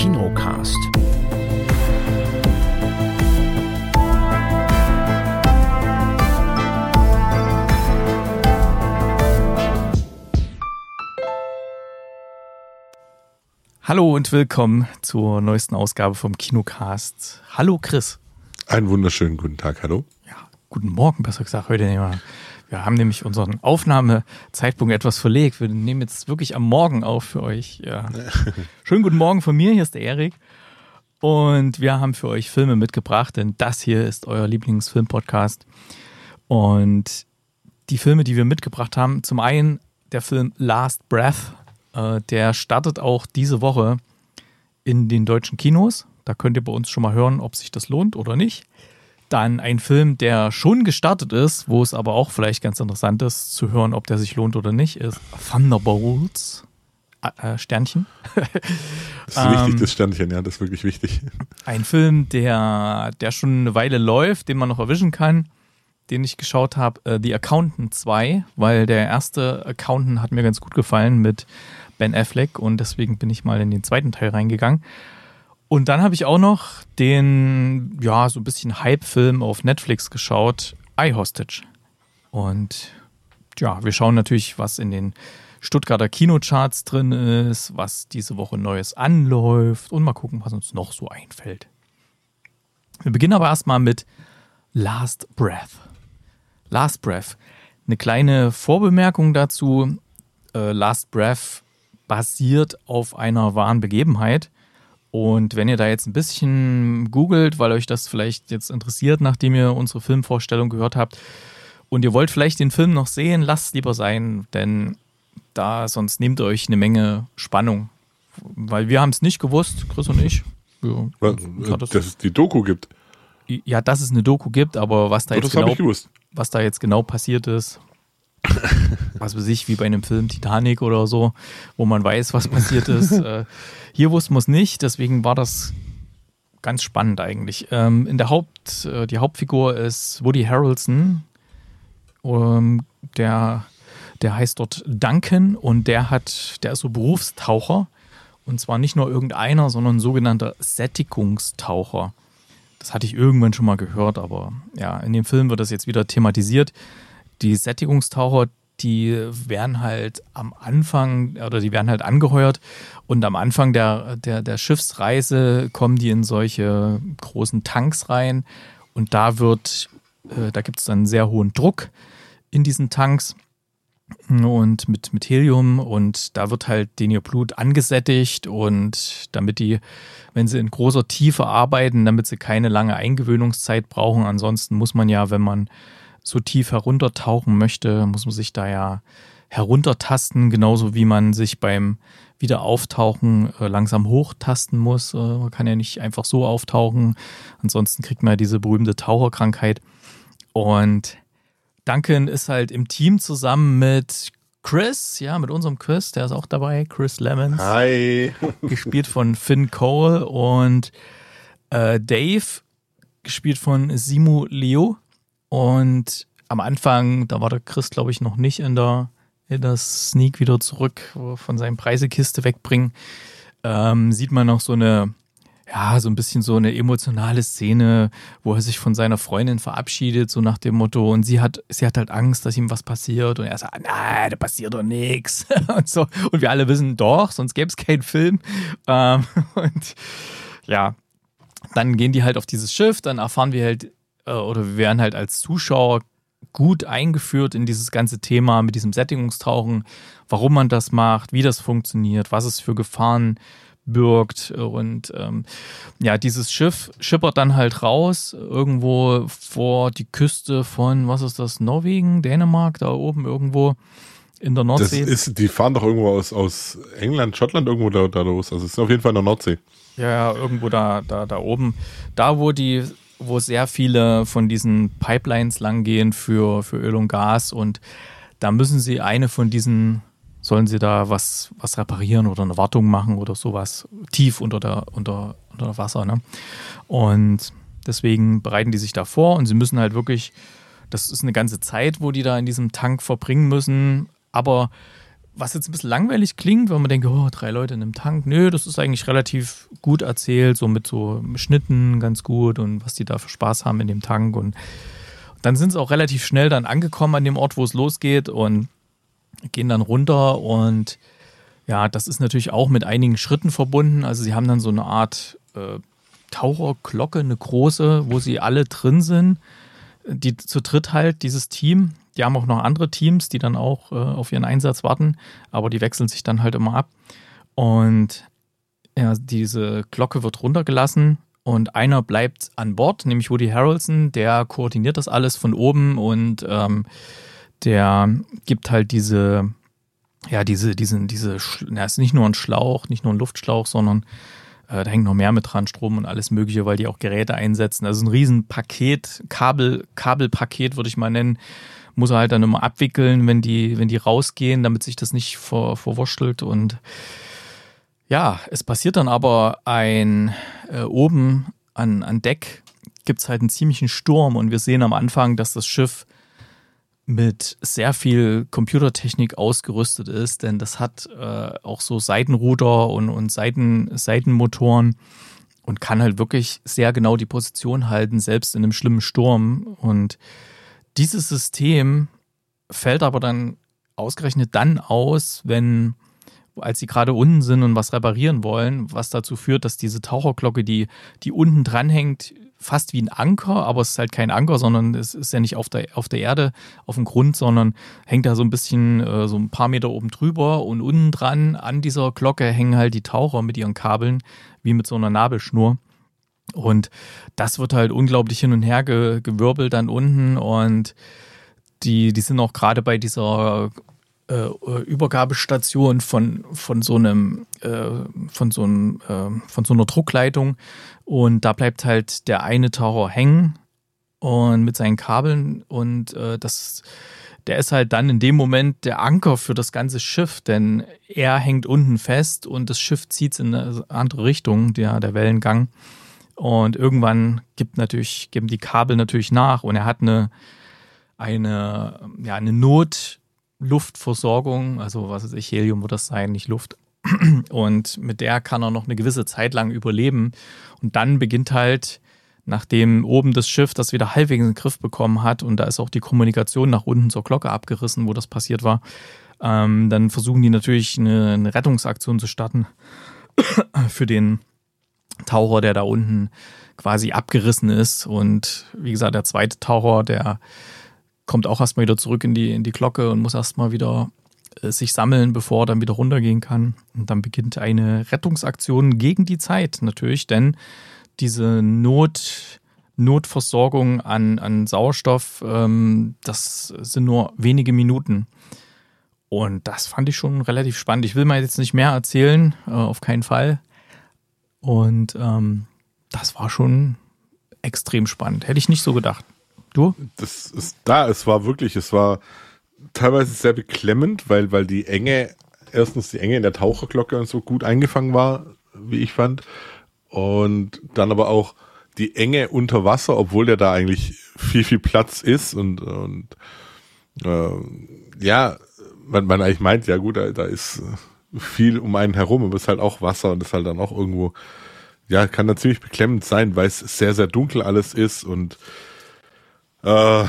Kinocast. Hallo und willkommen zur neuesten Ausgabe vom Kinocast. Hallo Chris. Einen wunderschönen guten Tag, hallo. Ja, guten Morgen, besser gesagt. Heute nehmen wir haben nämlich unseren Aufnahmezeitpunkt etwas verlegt. Wir nehmen jetzt wirklich am Morgen auf für euch. Ja. Schönen guten Morgen von mir, hier ist der Erik. Und wir haben für euch Filme mitgebracht, denn das hier ist euer Lieblingsfilm-Podcast. Und die Filme, die wir mitgebracht haben, zum einen der Film Last Breath. Der startet auch diese Woche in den deutschen Kinos. Da könnt ihr bei uns schon mal hören, ob sich das lohnt oder nicht. Dann ein Film, der schon gestartet ist, wo es aber auch vielleicht ganz interessant ist, zu hören, ob der sich lohnt oder nicht, ist Thunderbolts. Sternchen. Das ist wichtig, das Sternchen, ja, das ist wirklich wichtig. Ein Film, der schon eine Weile läuft, den man noch erwischen kann, den ich geschaut habe, The Accountant 2, weil der erste Accountant hat mir ganz gut gefallen mit Ben Affleck und deswegen bin ich mal in den zweiten Teil reingegangen. Und dann habe ich auch noch den, ja, so ein bisschen Hype-Film auf Netflix geschaut, iHostage. Und ja, wir schauen natürlich, was in den Stuttgarter Kinocharts drin ist, was diese Woche Neues anläuft und mal gucken, was uns noch so einfällt. Wir beginnen aber erstmal mit Last Breath. Last Breath. Eine kleine Vorbemerkung dazu. Last Breath basiert auf einer wahren Begebenheit. Und wenn ihr da jetzt ein bisschen googelt, weil euch das vielleicht jetzt interessiert, nachdem ihr unsere Filmvorstellung gehört habt, und ihr wollt vielleicht den Film noch sehen, lasst es lieber sein, denn sonst nehmt ihr euch eine Menge Spannung. Weil wir haben es nicht gewusst, Chris und ich. Ja, dass es die Doku gibt. Ja, dass es eine Doku gibt, aber was da jetzt genau passiert ist, was weiß ich, wie bei einem Film Titanic oder so, wo man weiß, was passiert ist. Hier wussten wir es nicht, deswegen war das ganz spannend eigentlich. Die Hauptfigur ist Woody Harrelson, der heißt dort Duncan und der ist so Berufstaucher und zwar nicht nur irgendeiner, sondern ein sogenannter Sättigungstaucher. Das hatte ich irgendwann schon mal gehört, aber ja, in dem Film wird das jetzt wieder thematisiert. Die Sättigungstaucher, die werden halt am Anfang oder die werden halt angeheuert und am Anfang der Schiffsreise kommen die in solche großen Tanks rein und da gibt es dann einen sehr hohen Druck in diesen Tanks und mit Helium und da wird halt denen ihr Blut angesättigt und damit die, wenn sie in großer Tiefe arbeiten, damit sie keine lange Eingewöhnungszeit brauchen. Ansonsten muss man ja, wenn man so tief heruntertauchen möchte, muss man sich da ja heruntertasten, genauso wie man sich beim Wiederauftauchen langsam hochtasten muss. Man kann ja nicht einfach so auftauchen, ansonsten kriegt man ja diese berühmte Taucherkrankheit. Und Duncan ist halt im Team zusammen mit Chris, ja, mit unserem Chris, der ist auch dabei, Chris Lemons. Hi. Gespielt von Finn Cole und Dave, gespielt von Simu Liu. Und am Anfang, da war der Chris, glaube ich, noch nicht in der Sneak wieder zurück, von seinem Preisekiste wegbringen, sieht man noch so ein bisschen so eine emotionale Szene, wo er sich von seiner Freundin verabschiedet, so nach dem Motto, und sie hat halt Angst, dass ihm was passiert und er sagt, nein, da passiert doch nichts und so. Und wir alle wissen, doch, sonst gäbe es keinen Film. Und ja, dann gehen die halt auf dieses Schiff, dann erfahren wir halt, oder wir werden halt als Zuschauer gut eingeführt in dieses ganze Thema mit diesem Sättigungstauchen, warum man das macht, wie das funktioniert, was es für Gefahren birgt und dieses Schiff schippert dann halt raus, irgendwo vor die Küste von, was ist das, Norwegen, Dänemark, da oben irgendwo in der Nordsee. Die fahren doch irgendwo aus England, Schottland irgendwo da los, also es ist auf jeden Fall in der Nordsee. Ja, irgendwo da oben, da wo sehr viele von diesen Pipelines langgehen für Öl und Gas und da müssen sie sollen sie da was reparieren oder eine Wartung machen oder sowas, tief unter Wasser, ne? Und deswegen bereiten die sich da vor und sie müssen halt wirklich, das ist eine ganze Zeit, wo die da in diesem Tank verbringen müssen, aber was jetzt ein bisschen langweilig klingt, weil man denkt, oh, 3 Leute in einem Tank. Nö, das ist eigentlich relativ gut erzählt, so mit so Schnitten ganz gut und was die da für Spaß haben in dem Tank. Und dann sind sie auch relativ schnell dann angekommen an dem Ort, wo es losgeht und gehen dann runter. Und ja, das ist natürlich auch mit einigen Schritten verbunden. Also sie haben dann so eine Art Taucherglocke, eine große, wo sie alle drin sind. Die zu dritt halt, dieses Team. Die haben auch noch andere Teams, die dann auch auf ihren Einsatz warten, aber die wechseln sich dann halt immer ab. Und ja, diese Glocke wird runtergelassen und einer bleibt an Bord, nämlich Woody Harrelson, der koordiniert das alles von oben und der gibt halt es ist nicht nur ein Schlauch, nicht nur ein Luftschlauch, sondern da hängt noch mehr mit dran, Strom und alles Mögliche, weil die auch Geräte einsetzen. Also ein Riesenpaket, Kabelpaket würde ich mal nennen, muss er halt dann immer abwickeln, wenn die rausgehen, damit sich das nicht verwurschtelt. Und ja, es passiert dann aber oben an Deck gibt es halt einen ziemlichen Sturm und wir sehen am Anfang, dass das Schiff mit sehr viel Computertechnik ausgerüstet ist, denn das hat auch so Seitenruder und Seitenmotoren und kann halt wirklich sehr genau die Position halten, selbst in einem schlimmen Sturm. Und dieses System fällt aber dann ausgerechnet dann aus, als sie gerade unten sind und was reparieren wollen, was dazu führt, dass diese Taucherglocke, die unten dran hängt, fast wie ein Anker, aber es ist halt kein Anker, sondern es ist ja nicht auf der Erde, auf dem Grund, sondern hängt da so ein bisschen, so ein paar Meter oben drüber und unten dran an dieser Glocke hängen halt die Taucher mit ihren Kabeln, wie mit so einer Nabelschnur. Und das wird halt unglaublich hin und her gewirbelt dann unten und die sind auch gerade bei dieser Übergabestation von so einer Druckleitung und da bleibt halt der eine Taucher hängen und mit seinen Kabeln und der ist halt dann in dem Moment der Anker für das ganze Schiff, denn er hängt unten fest und das Schiff zieht in eine andere Richtung, der Wellengang. Und irgendwann geben die Kabel natürlich nach und er hat eine Notluftversorgung, also was weiß ich, Helium wird das sein, nicht Luft. Und mit der kann er noch eine gewisse Zeit lang überleben. Und dann beginnt halt, nachdem oben das Schiff das wieder halbwegs in den Griff bekommen hat und da ist auch die Kommunikation nach unten zur Glocke abgerissen, wo das passiert war, dann versuchen die natürlich eine Rettungsaktion zu starten für den Taucher, der da unten quasi abgerissen ist. Und wie gesagt, der zweite Taucher, der kommt auch erstmal wieder zurück in die Glocke und muss erstmal wieder sich sammeln, bevor er dann wieder runtergehen kann. Und dann beginnt eine Rettungsaktion gegen die Zeit natürlich, denn diese Notversorgung an Sauerstoff, das sind nur wenige Minuten. Und das fand ich schon relativ spannend. Ich will mal jetzt nicht mehr erzählen, auf keinen Fall. Und das war schon extrem spannend. Hätte ich nicht so gedacht. Du? Es war teilweise sehr beklemmend, weil die Enge in der Taucherglocke und so gut eingefangen war, wie ich fand. Und dann aber auch die Enge unter Wasser, obwohl der da eigentlich viel, viel Platz ist und man eigentlich meint, ja gut, da ist viel um einen herum, aber es ist halt auch Wasser und das ist halt dann auch irgendwo, ja, kann dann ziemlich beklemmend sein, weil es sehr, sehr dunkel alles ist und es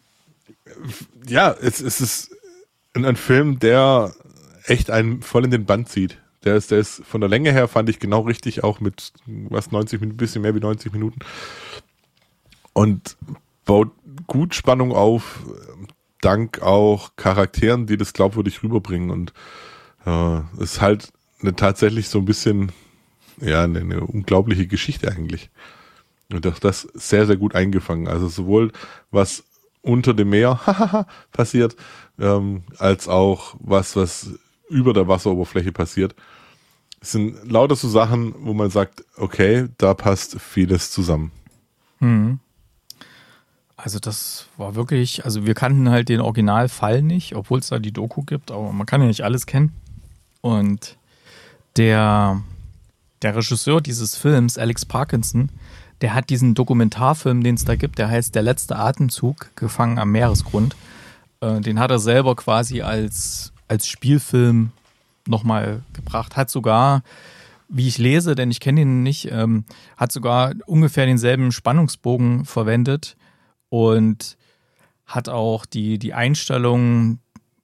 ist ein Film, der echt einen voll in den Bann zieht. Der ist von der Länge her, fand ich genau richtig, auch mit 90 Minuten, bisschen mehr wie 90 Minuten. Und baut gut Spannung auf, dank auch Charakteren, die das glaubwürdig rüberbringen. Und ist halt tatsächlich so ein bisschen, ja, eine unglaubliche Geschichte eigentlich. Und das sehr, sehr gut eingefangen. Also sowohl was unter dem Meer passiert, als auch was über der Wasseroberfläche passiert. Es sind lauter so Sachen, wo man sagt, okay, da passt vieles zusammen. Mhm. Also das war wirklich, also wir kannten halt den Originalfall nicht, obwohl es da die Doku gibt, aber man kann ja nicht alles kennen. Und der Regisseur dieses Films, Alex Parkinson, der hat diesen Dokumentarfilm, den es da gibt, der heißt Der letzte Atemzug, gefangen am Meeresgrund. Den hat er selber quasi als als Spielfilm nochmal gebracht. Hat sogar, wie ich lese, denn ich kenne ihn nicht, hat sogar ungefähr denselben Spannungsbogen verwendet und hat auch die Einstellung,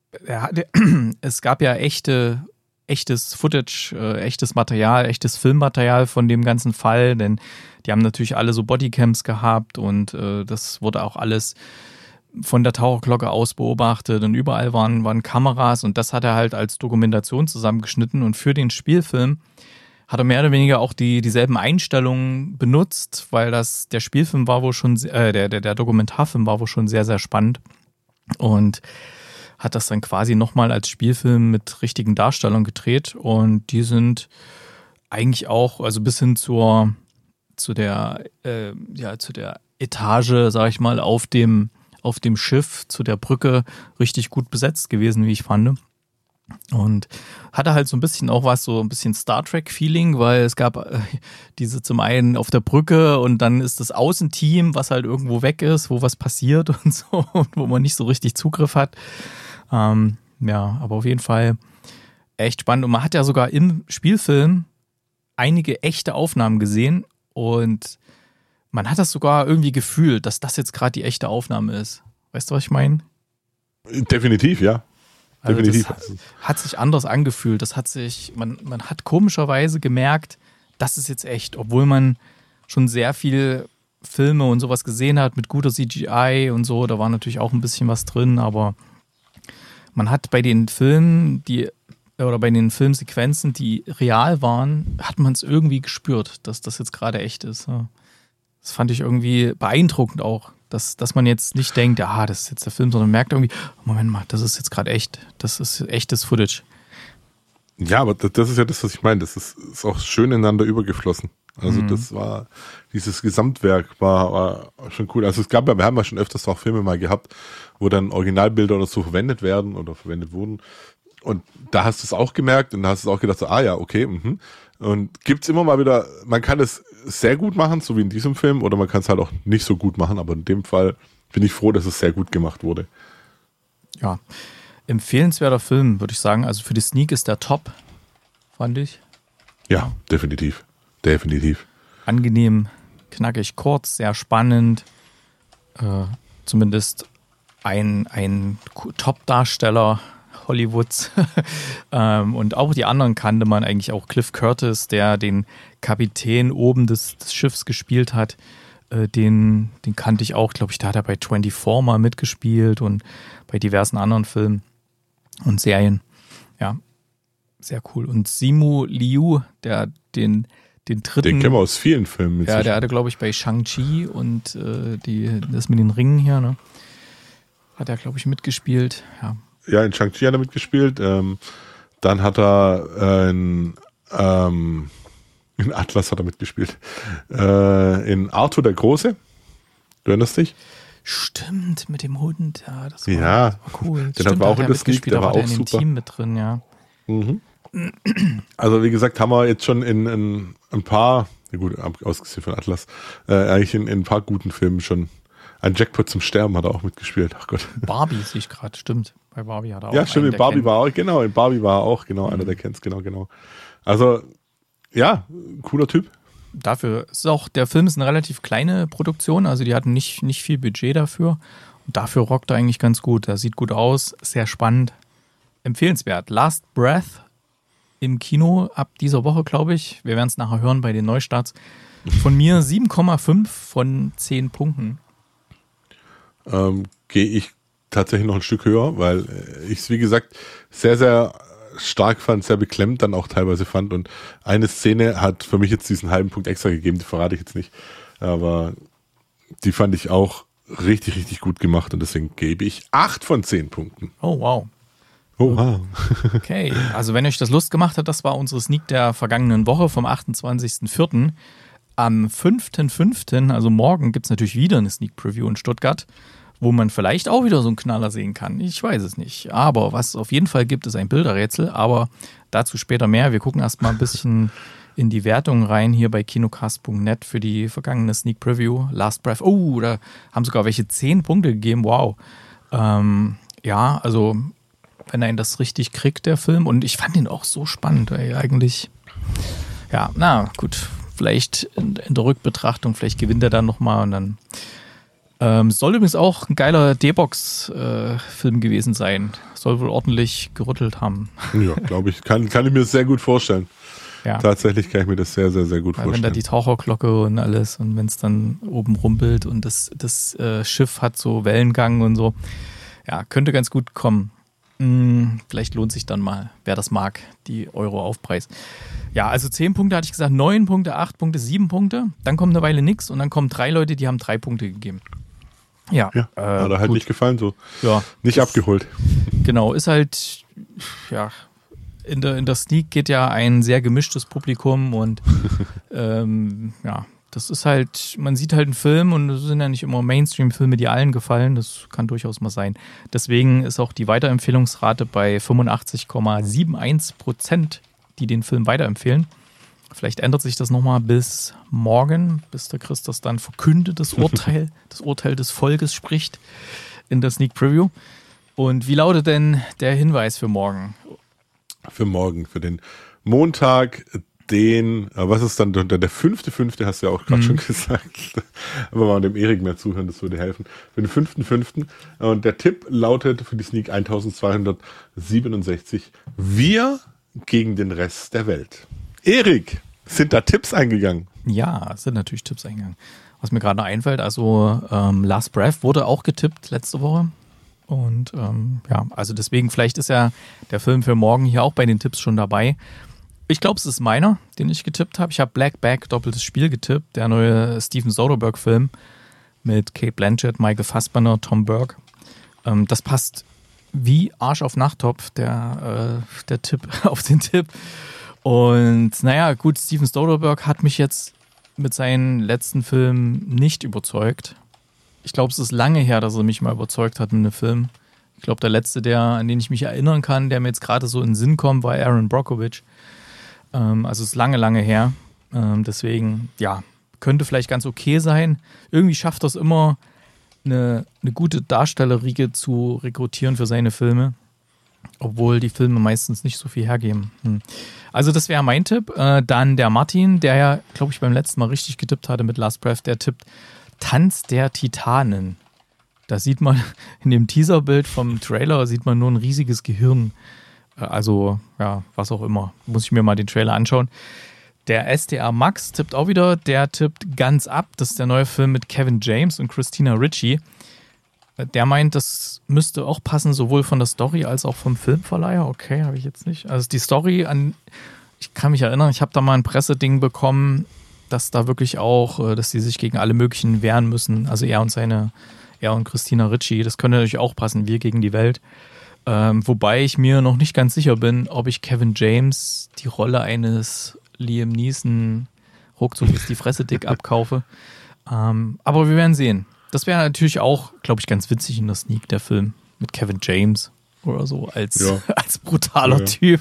es gab ja echtes Footage, echtes Material, echtes Filmmaterial von dem ganzen Fall, denn die haben natürlich alle so Bodycams gehabt und das wurde auch alles von der Taucherglocke aus beobachtet und überall waren Kameras und das hat er halt als Dokumentation zusammengeschnitten und für den Spielfilm hat er mehr oder weniger auch dieselben Einstellungen benutzt, weil der Spielfilm war wohl schon, der Dokumentarfilm war wohl schon sehr, sehr spannend und hat das dann quasi nochmal als Spielfilm mit richtigen Darstellungen gedreht und die sind eigentlich auch, also bis hin zu der Etage, sag ich mal, auf dem Schiff, zu der Brücke richtig gut besetzt gewesen, wie ich fand. Und hatte halt so ein bisschen auch so ein bisschen Star Trek-Feeling, weil es gab diese zum einen auf der Brücke und dann ist das Außenteam, was halt irgendwo weg ist, wo was passiert und so, und wo man nicht so richtig Zugriff hat. Aber auf jeden Fall echt spannend. Und man hat ja sogar im Spielfilm einige echte Aufnahmen gesehen und man hat das sogar irgendwie gefühlt, dass das jetzt gerade die echte Aufnahme ist. Weißt du, was ich meine? Definitiv, ja. Also Definitiv. das hat sich anders angefühlt. Man hat komischerweise gemerkt, das ist jetzt echt, obwohl man schon sehr viel Filme und sowas gesehen hat mit guter CGI und so. Da war natürlich auch ein bisschen was drin, aber man hat bei den Filmen, bei den Filmsequenzen, die real waren, hat man es irgendwie gespürt, dass das jetzt gerade echt ist. Das fand ich irgendwie beeindruckend auch, dass man jetzt nicht denkt, das ist jetzt der Film, sondern merkt irgendwie, Moment mal, das ist jetzt gerade echt. Das ist echtes Footage. Ja, aber das ist ja das, was ich meine. Das ist auch schön ineinander übergeflossen. Also dieses Gesamtwerk war schon cool. Also wir haben ja schon öfters auch Filme mal gehabt, wo dann Originalbilder oder so verwendet werden oder verwendet wurden. Und da hast du es auch gemerkt und da hast du auch gedacht, so, ja, okay, Und gibt's immer mal wieder, man kann es sehr gut machen, so wie in diesem Film, oder man kann es halt auch nicht so gut machen, aber in dem Fall bin ich froh, dass es sehr gut gemacht wurde. Ja, empfehlenswerter Film, würde ich sagen. Also für die Sneak ist der top, fand ich. Ja, definitiv. Definitiv. Angenehm, knackig, kurz, sehr spannend. Zumindest ein Top-Darsteller Hollywoods. Und auch die anderen kannte man eigentlich auch. Cliff Curtis, der den Kapitän oben des Schiffs gespielt hat, den kannte ich auch, glaube ich, da hat er bei 24 mal mitgespielt und bei diversen anderen Filmen und Serien. Ja, sehr cool. Und Simu Liu, der den dritten... Den kennen wir aus vielen Filmen. Ja, der hatte, glaube ich, bei Shang-Chi und das mit den Ringen hier, ne? Hat er, glaube ich, mitgespielt. Ja, in Shang-Chi hat er mitgespielt. Dann hat er in Atlas hat er mitgespielt. In Arthur der Große. Du erinnerst dich? Stimmt, mit dem Hund. Ja, das war cool. Den hat wir auch in der Sneak, der war auch in dem super. Team mit drin, ja. Mhm. Also wie gesagt, haben wir jetzt schon in ein paar, ja gut, ausgesehen von Atlas, eigentlich in ein paar guten Filmen schon. Ein Jackpot zum Sterben hat er auch mitgespielt. Ach Gott. Barbie sehe ich gerade, stimmt. Bei Barbie hat er auch. Ja, stimmt, in Barbie war er auch, einer, der kennt's, genau. Also, ja, cooler Typ. Dafür ist auch, der Film ist eine relativ kleine Produktion, also die hatten nicht viel Budget dafür. Und dafür rockt er eigentlich ganz gut. Er sieht gut aus, sehr spannend. Empfehlenswert. Last Breath im Kino ab dieser Woche, glaube ich. Wir werden es nachher hören bei den Neustarts. Von mir 7,5 von 10 Punkten. Gehe ich tatsächlich noch ein Stück höher, weil ich es, wie gesagt, sehr, sehr stark fand, sehr beklemmt dann auch teilweise fand. Und eine Szene hat für mich jetzt diesen halben Punkt extra gegeben, die verrate ich jetzt nicht. Aber die fand ich auch richtig, richtig gut gemacht und deswegen gebe ich 8 von 10 Punkten. Oh, wow. Oh, wow. Okay, also wenn euch das Lust gemacht hat, das war unsere Sneak der vergangenen Woche vom 28.04. Am 5.05., also morgen, gibt es natürlich wieder eine Sneak Preview in Stuttgart, wo man vielleicht auch wieder so einen Knaller sehen kann. Ich weiß es nicht. Aber was es auf jeden Fall gibt, ist ein Bilderrätsel. Aber dazu später mehr. Wir gucken erstmal ein bisschen in die Wertung rein hier bei kinocast.net für die vergangene Sneak Preview. Last Breath. Oh, da haben sogar welche 10 Punkte gegeben. Wow. Ja, also wenn einen das richtig kriegt, der Film. Und ich fand ihn auch so spannend, ey, eigentlich. Ja, na gut, vielleicht in der Rückbetrachtung, vielleicht gewinnt er dann nochmal und dann soll übrigens auch ein geiler D-Box-Film gewesen sein. Soll wohl ordentlich gerüttelt haben. Ja, glaube ich. Kann ich mir das sehr gut vorstellen. Ja. Tatsächlich kann ich mir das sehr, sehr, sehr gut vorstellen. Wenn da die Taucherglocke und alles und wenn es dann oben rumpelt und das Schiff hat so Wellengang und so. Ja, könnte ganz gut kommen. Vielleicht lohnt sich dann mal, wer das mag, die Euro-Aufpreis. Ja, also 10 Punkte hatte ich gesagt, 9 Punkte, 8 Punkte, 7 Punkte. Dann kommt eine Weile nichts und dann kommen 3 Leute, die haben 3 Punkte gegeben. Ja, hat er halt gut. nicht gefallen so. Ja, nicht abgeholt. Genau, ist halt, ja, in der Sneak geht ja ein sehr gemischtes Publikum und ja, das ist halt, man sieht halt einen Film und es sind ja nicht immer Mainstream-Filme, die allen gefallen, das kann durchaus mal sein. Deswegen ist auch die Weiterempfehlungsrate bei 85,71%, die den Film weiterempfehlen. Vielleicht ändert sich das nochmal bis morgen, bis der Chris das dann verkündet, das Urteil des Volkes spricht in der Sneak Preview. Und wie lautet denn der Hinweis für morgen? Für morgen, für den Montag, was ist dann der 5.5., hast du ja auch gerade schon gesagt. Aber mal dem Erik mehr zuhören, das würde helfen. Für den 5.5. Und der Tipp lautet für die Sneak 1267. Wir gegen den Rest der Welt. Erik, sind da Tipps eingegangen? Ja, es sind natürlich Tipps eingegangen. Was mir gerade noch einfällt, also Last Breath wurde auch getippt letzte Woche. Und ja, also deswegen, vielleicht ist ja der Film für morgen hier auch bei den Tipps schon dabei. Ich glaube, es ist meiner, den ich getippt habe. Ich habe Black Bag, doppeltes Spiel getippt, der neue Steven Soderbergh-Film mit Cate Blanchett, Michael Fassbender, Tom Burke. Das passt wie Arsch auf Nachttopf, der Tipp auf den Tipp. Und naja, gut, Steven Soderbergh hat mich jetzt mit seinen letzten Filmen nicht überzeugt. Ich glaube, es ist lange her, dass er mich mal überzeugt hat mit einem Film. Ich glaube, der letzte, an den ich mich erinnern kann, der mir jetzt gerade so in den Sinn kommt, war Aaron Brockovich. Also es ist lange, lange her. Deswegen, ja, könnte vielleicht ganz okay sein. Irgendwie schafft das immer, eine gute Darstellerriege zu rekrutieren für seine Filme. Obwohl die Filme meistens nicht so viel hergeben. Also das wäre mein Tipp. Dann der Martin, der ja, glaube ich, beim letzten Mal richtig getippt hatte mit Last Breath, der tippt Tanz der Titanen. Da sieht man in dem Teaserbild vom Trailer sieht man nur ein riesiges Gehirn. Also, ja, was auch immer. Muss ich mir mal den Trailer anschauen. Der SDR Max tippt auch wieder. Der tippt Guns Up. Das ist der neue Film mit Kevin James und Christina Ricci. Der meint, das müsste auch passen, sowohl von der Story als auch vom Filmverleiher. Okay, habe ich jetzt nicht. Also die Story, ich kann mich erinnern, ich habe da mal ein Presseding bekommen, dass da wirklich auch, dass sie sich gegen alle möglichen wehren müssen. Also er und Christina Ricci. Das könnte natürlich auch passen, wir gegen die Welt. Wobei ich mir noch nicht ganz sicher bin, ob ich Kevin James die Rolle eines Liam Neeson ruckzuck ist die Fresse dick abkaufe. Aber wir werden sehen. Das wäre natürlich auch, glaube ich, ganz witzig in der Sneak, der Film mit Kevin James oder so als brutaler Typ.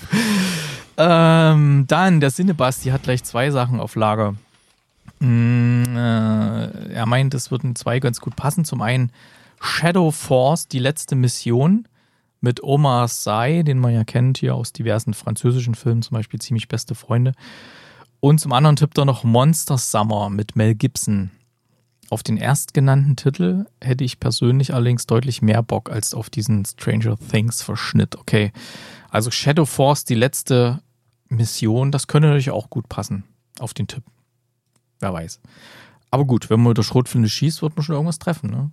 Dann der Cinebasti hat gleich 2 Sachen auf Lager. Er meint, es würden 2 ganz gut passen. Zum einen Shadow Force, die letzte Mission mit Omar Sy, den man ja kennt hier aus diversen französischen Filmen, zum Beispiel Ziemlich beste Freunde. Und zum anderen tippt er noch Monster Summer mit Mel Gibson. Auf den erstgenannten Titel hätte ich persönlich allerdings deutlich mehr Bock als auf diesen Stranger Things Verschnitt. Okay, also Shadow Force, die letzte Mission, das könnte natürlich auch gut passen auf den Tipp. Wer weiß. Aber gut, wenn man mit der Schrotflinte schießt, wird man schon irgendwas treffen, ne?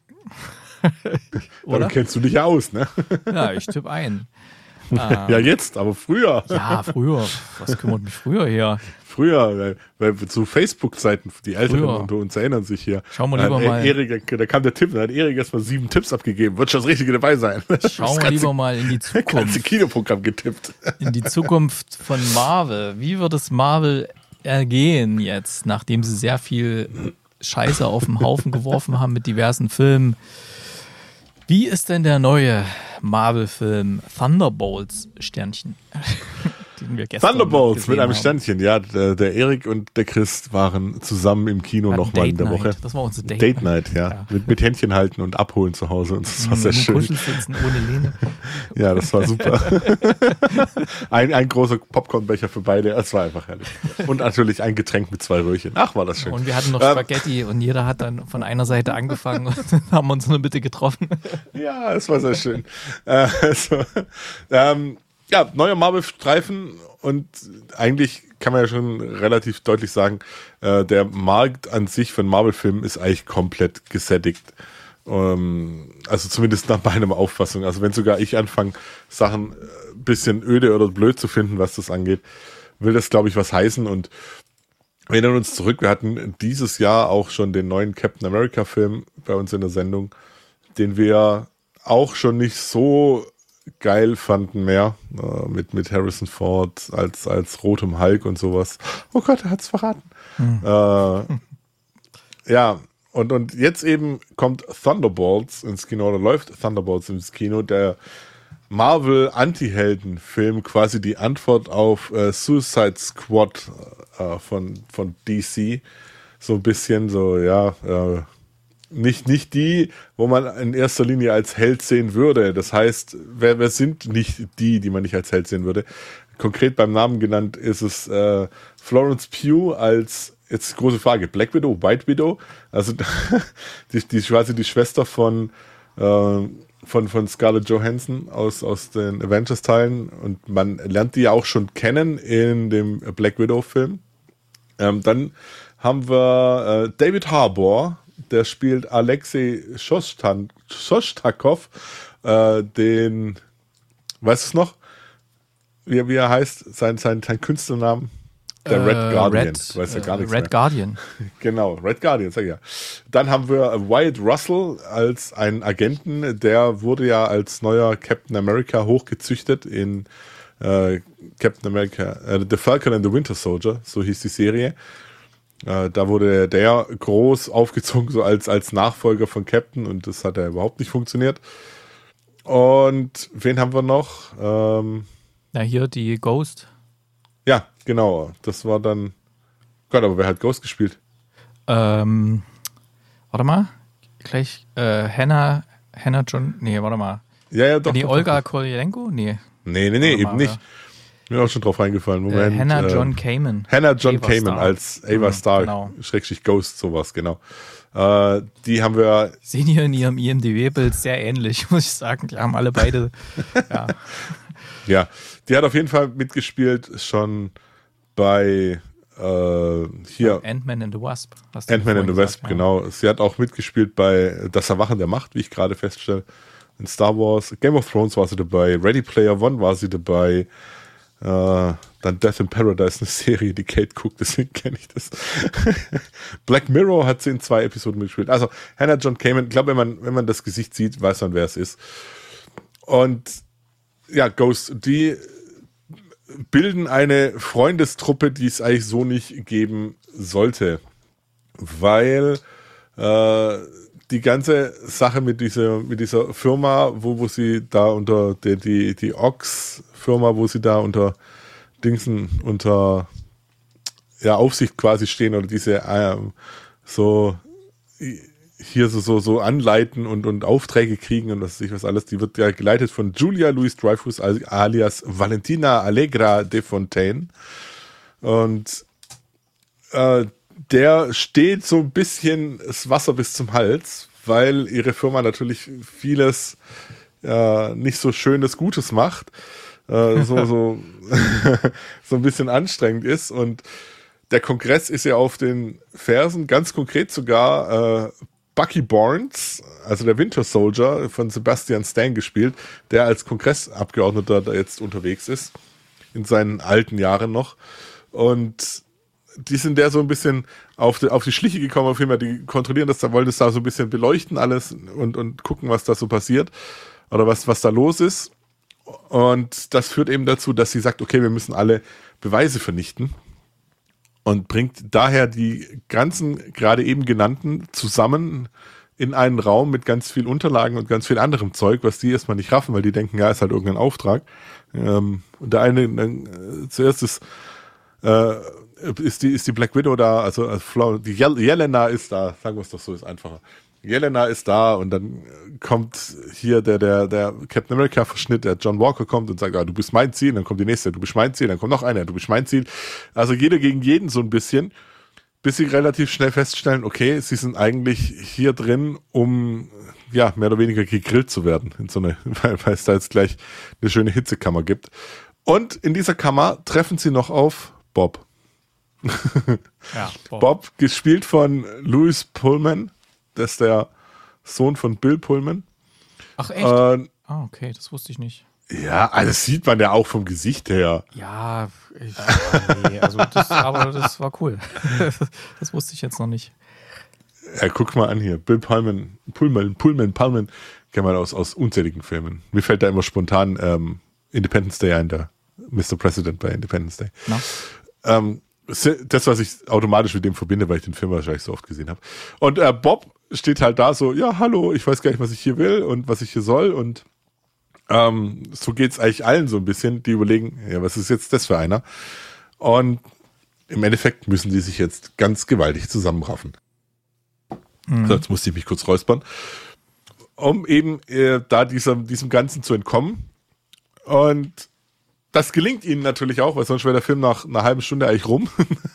Oder? Damit kennst du dich ja aus, ne? Ja, ich tippe ein. Ja, jetzt, aber früher. Ja, früher. Was kümmert mich früher her? Früher, weil zu Facebook-Zeiten, die Älteren unter uns erinnern sich hier. Schauen wir lieber mal. Da kam der Tipp, da hat Erik erstmal 7 Tipps abgegeben. Wird schon das Richtige dabei sein. Schauen wir lieber mal in die Zukunft. Das ganze Kinoprogramm getippt. In die Zukunft von Marvel. Wie wird es Marvel ergehen jetzt, nachdem sie sehr viel Scheiße auf den Haufen geworfen haben mit diversen Filmen? Wie ist denn der neue Marvel-Film Thunderbolts, Sternchen? den wir gestern Thunderbolts mit einem haben. Sternchen, ja. Der Erik und der Chris waren zusammen im Kino nochmal in der Woche. Das war unsere Date Night, ja. Mit Händchen halten und abholen zu Hause. Und das war sehr schön. Kuschelsitzen ohne Lehne. Ja, das war super. ein großer Popcornbecher für beide. Das war einfach herrlich. Und natürlich ein Getränk mit 2 Röhrchen. Ach, war das schön. Und wir hatten noch Spaghetti und jeder hat dann von einer Seite angefangen und haben uns in der Mitte getroffen. Ja, es war sehr schön. Neuer Marvel-Streifen und eigentlich kann man ja schon relativ deutlich sagen, der Markt an sich von Marvel-Filmen ist eigentlich komplett gesättigt. Also zumindest nach meiner Auffassung. Also wenn sogar ich anfange, Sachen ein bisschen öde oder blöd zu finden, was das angeht, will das, glaube ich, was heißen. Und wir erinnern uns zurück, wir hatten dieses Jahr auch schon den neuen Captain America-Film bei uns in der Sendung, den wir auch schon nicht so geil fanden mehr, mit Harrison Ford als rotem Hulk und sowas. Oh Gott, er hat's verraten. Ja, und jetzt eben kommt Thunderbolts ins Kino, oder läuft Thunderbolts ins Kino, der Marvel-Anti-Helden-Film, quasi die Antwort auf Suicide Squad von DC. So ein bisschen so, ja, nicht die, wo man in erster Linie als Held sehen würde. Das heißt, wer sind nicht die man nicht als Held sehen würde? Konkret beim Namen genannt ist es Florence Pugh als, jetzt große Frage, Black Widow, White Widow, also die quasi die Schwester von Scarlett Johansson aus den Avengers-Teilen, und man lernt die ja auch schon kennen in dem Black Widow-Film. Dann haben wir David Harbour, der spielt Alexei Shostakov, den, weißt du es noch? Wie er heißt, sein Künstlernamen? Der Red Guardian. Weiß ja gar nichts Red mehr. Guardian. Genau, Red Guardian, sag ich ja. Dann haben wir Wyatt Russell als einen Agenten, der wurde ja als neuer Captain America hochgezüchtet in Captain America, The Falcon and the Winter Soldier, so hieß die Serie. Da wurde der groß aufgezogen, so als Nachfolger von Captain, und das hat ja überhaupt nicht funktioniert. Und wen haben wir noch? Hier die Ghost. Ja, genau. Das war dann. Gott, aber wer hat Ghost gespielt? Warte mal. Gleich Hannah John. Nee, warte mal. Ja, doch. Die doch, Olga doch. Kurylenko? Nee. Nee, eben nicht. Mir auch schon drauf reingefallen. Moment. Hannah John Kamen. Hannah John Ava Kamen Starr. als Ava Starr, genau. Schrägstrich Ghost, sowas, genau. Die haben wir. Sehen hier in ihrem IMDb-Bild sehr ähnlich, muss ich sagen. Die haben alle beide. Ja. Ja, die hat auf jeden Fall mitgespielt schon bei hier. Ant-Man and the Wasp. Ant-Man and the Wasp, ja. genau. Sie hat auch mitgespielt bei Das Erwachen der Macht, wie ich gerade feststelle. In Star Wars. Game of Thrones war sie dabei. Ready Player One war sie dabei. Dann Death in Paradise, eine Serie, die Kate guckt, deswegen kenne ich das. Black Mirror hat sie in 2 Episoden mitgespielt. Also Hannah John Kamen, ich glaube, wenn man das Gesicht sieht, weiß man, wer es ist. Und ja, Ghost, die bilden eine Freundestruppe, die es eigentlich so nicht geben sollte. Weil die ganze Sache mit dieser Firma, wo sie da unter die Ox-Firma, wo sie da unter Aufsicht quasi stehen, oder diese so anleiten und Aufträge kriegen und was weiß ich was alles, die wird ja geleitet von Julia Louis-Dreyfus alias Valentina Allegra de Fontaine, und der steht so ein bisschen das Wasser bis zum Hals, weil ihre Firma natürlich vieles nicht so schönes Gutes macht, so ein bisschen anstrengend ist, und der Kongress ist ja auf den Fersen, ganz konkret sogar Bucky Barnes, also der Winter Soldier von Sebastian Stan gespielt, der als Kongressabgeordneter da jetzt unterwegs ist, in seinen alten Jahren noch, und die sind der so ein bisschen auf die Schliche gekommen, auf jeden Fall, die kontrollieren das, da wollen das da so ein bisschen beleuchten alles und gucken, was da so passiert oder was da los ist. Und das führt eben dazu, dass sie sagt, okay, wir müssen alle Beweise vernichten, und bringt daher die ganzen gerade eben genannten zusammen, in einen Raum mit ganz viel Unterlagen und ganz viel anderem Zeug, was die erstmal nicht raffen, weil die denken, ja, ist halt irgendein Auftrag. Und der eine, zuerst ist die Black Widow da, also die Jelena ist da, sagen wir es doch so, ist einfacher. Jelena ist da und dann kommt hier der Captain America Verschnitt, der John Walker kommt und sagt, du bist mein Ziel, dann kommt die nächste, du bist mein Ziel, dann kommt noch einer, du bist mein Ziel. Also jeder gegen jeden so ein bisschen, bis sie relativ schnell feststellen, okay, sie sind eigentlich hier drin, um ja mehr oder weniger gegrillt zu werden, weil es da jetzt gleich eine schöne Hitzekammer gibt. Und in dieser Kammer treffen sie noch auf Bob. Ja, Bob, gespielt von Louis Pullman. Das ist der Sohn von Bill Pullman. Ach, echt? Okay, das wusste ich nicht. Ja, also das sieht man ja auch vom Gesicht her. Ja, nee, aber das war cool. Das wusste ich jetzt noch nicht. Ja, guck mal an hier. Bill Pullman, kennt man aus unzähligen Filmen. Mir fällt da immer spontan Independence Day ein, der Mr. President bei Independence Day. Das, was ich automatisch mit dem verbinde, weil ich den Film wahrscheinlich so oft gesehen habe. Und Bob steht halt da so, ja, hallo, ich weiß gar nicht, was ich hier will und was ich hier soll. Und so geht's eigentlich allen so ein bisschen, die überlegen, ja, was ist jetzt das für einer? Und im Endeffekt müssen die sich jetzt ganz gewaltig zusammenraffen. So, jetzt musste ich mich kurz räuspern. Um eben da diesem Ganzen zu entkommen. Und das gelingt ihnen natürlich auch, weil sonst wäre der Film nach einer halben Stunde eigentlich rum.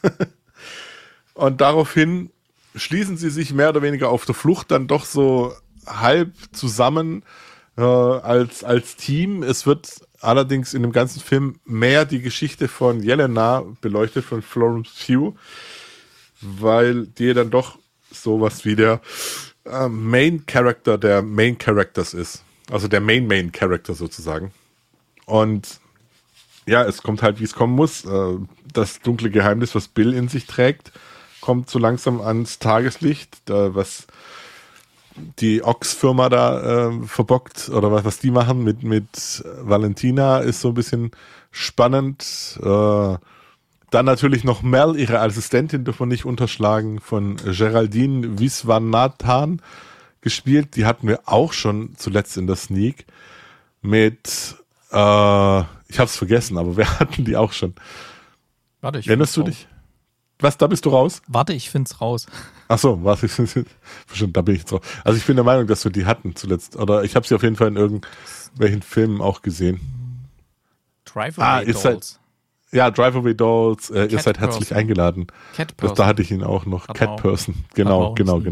Und daraufhin schließen sie sich mehr oder weniger auf der Flucht dann doch so halb zusammen als Team. Es wird allerdings in dem ganzen Film mehr die Geschichte von Jelena beleuchtet, von Florence Pugh, weil die dann doch sowas wie der Main Character der Main Characters ist. Also der Main Character sozusagen. Und ja, es kommt halt, wie es kommen muss. Das dunkle Geheimnis, was Bill in sich trägt, kommt so langsam ans Tageslicht, was die Ox-Firma da verbockt oder was die machen mit Valentina ist so ein bisschen spannend. Dann natürlich noch Mel, ihre Assistentin, dürfen wir nicht unterschlagen, von Geraldine Viswanathan gespielt. Die hatten wir auch schon zuletzt in der Sneak mit ich hab's vergessen, aber wir hatten die auch schon. Warte, ich erinnerst du dich? Was, da bist du raus? Warte, ich find's raus. Ach so, warte, da bin ich jetzt raus. Also ich bin der Meinung, dass wir die hatten zuletzt. Oder ich habe sie auf jeden Fall in irgendwelchen Filmen auch gesehen. Drive Away Dolls. Ja, Drive Away Dolls. Ihr seid herzlich eingeladen. Cat Person. Da hatte ich ihn auch noch. Cat Person. Genau.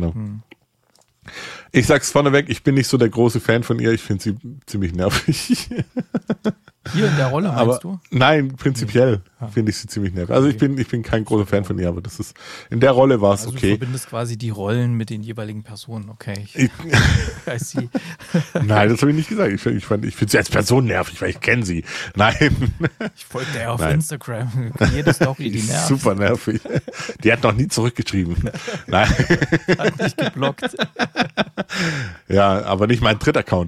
Ich sag's vorneweg, ich bin nicht so der große Fan von ihr. Ich finde sie ziemlich nervig. Hier in der Rolle, meinst du? Nein, prinzipiell finde ich sie ziemlich nervig. Also ich bin kein großer Fan von ihr, aber das ist, in der Rolle war es okay. Du verbindest quasi die Rollen mit den jeweiligen Personen, okay. Weiß sie. Nein, das habe ich nicht gesagt. Ich finde sie als Person nervig, weil ich kenne sie. Nein. Ich folge der auf Instagram. Jede Story, die nervt. Super nervig. Die hat noch nie zurückgeschrieben. Nein. Hat mich geblockt. Ja, aber nicht mein Dritt-Account.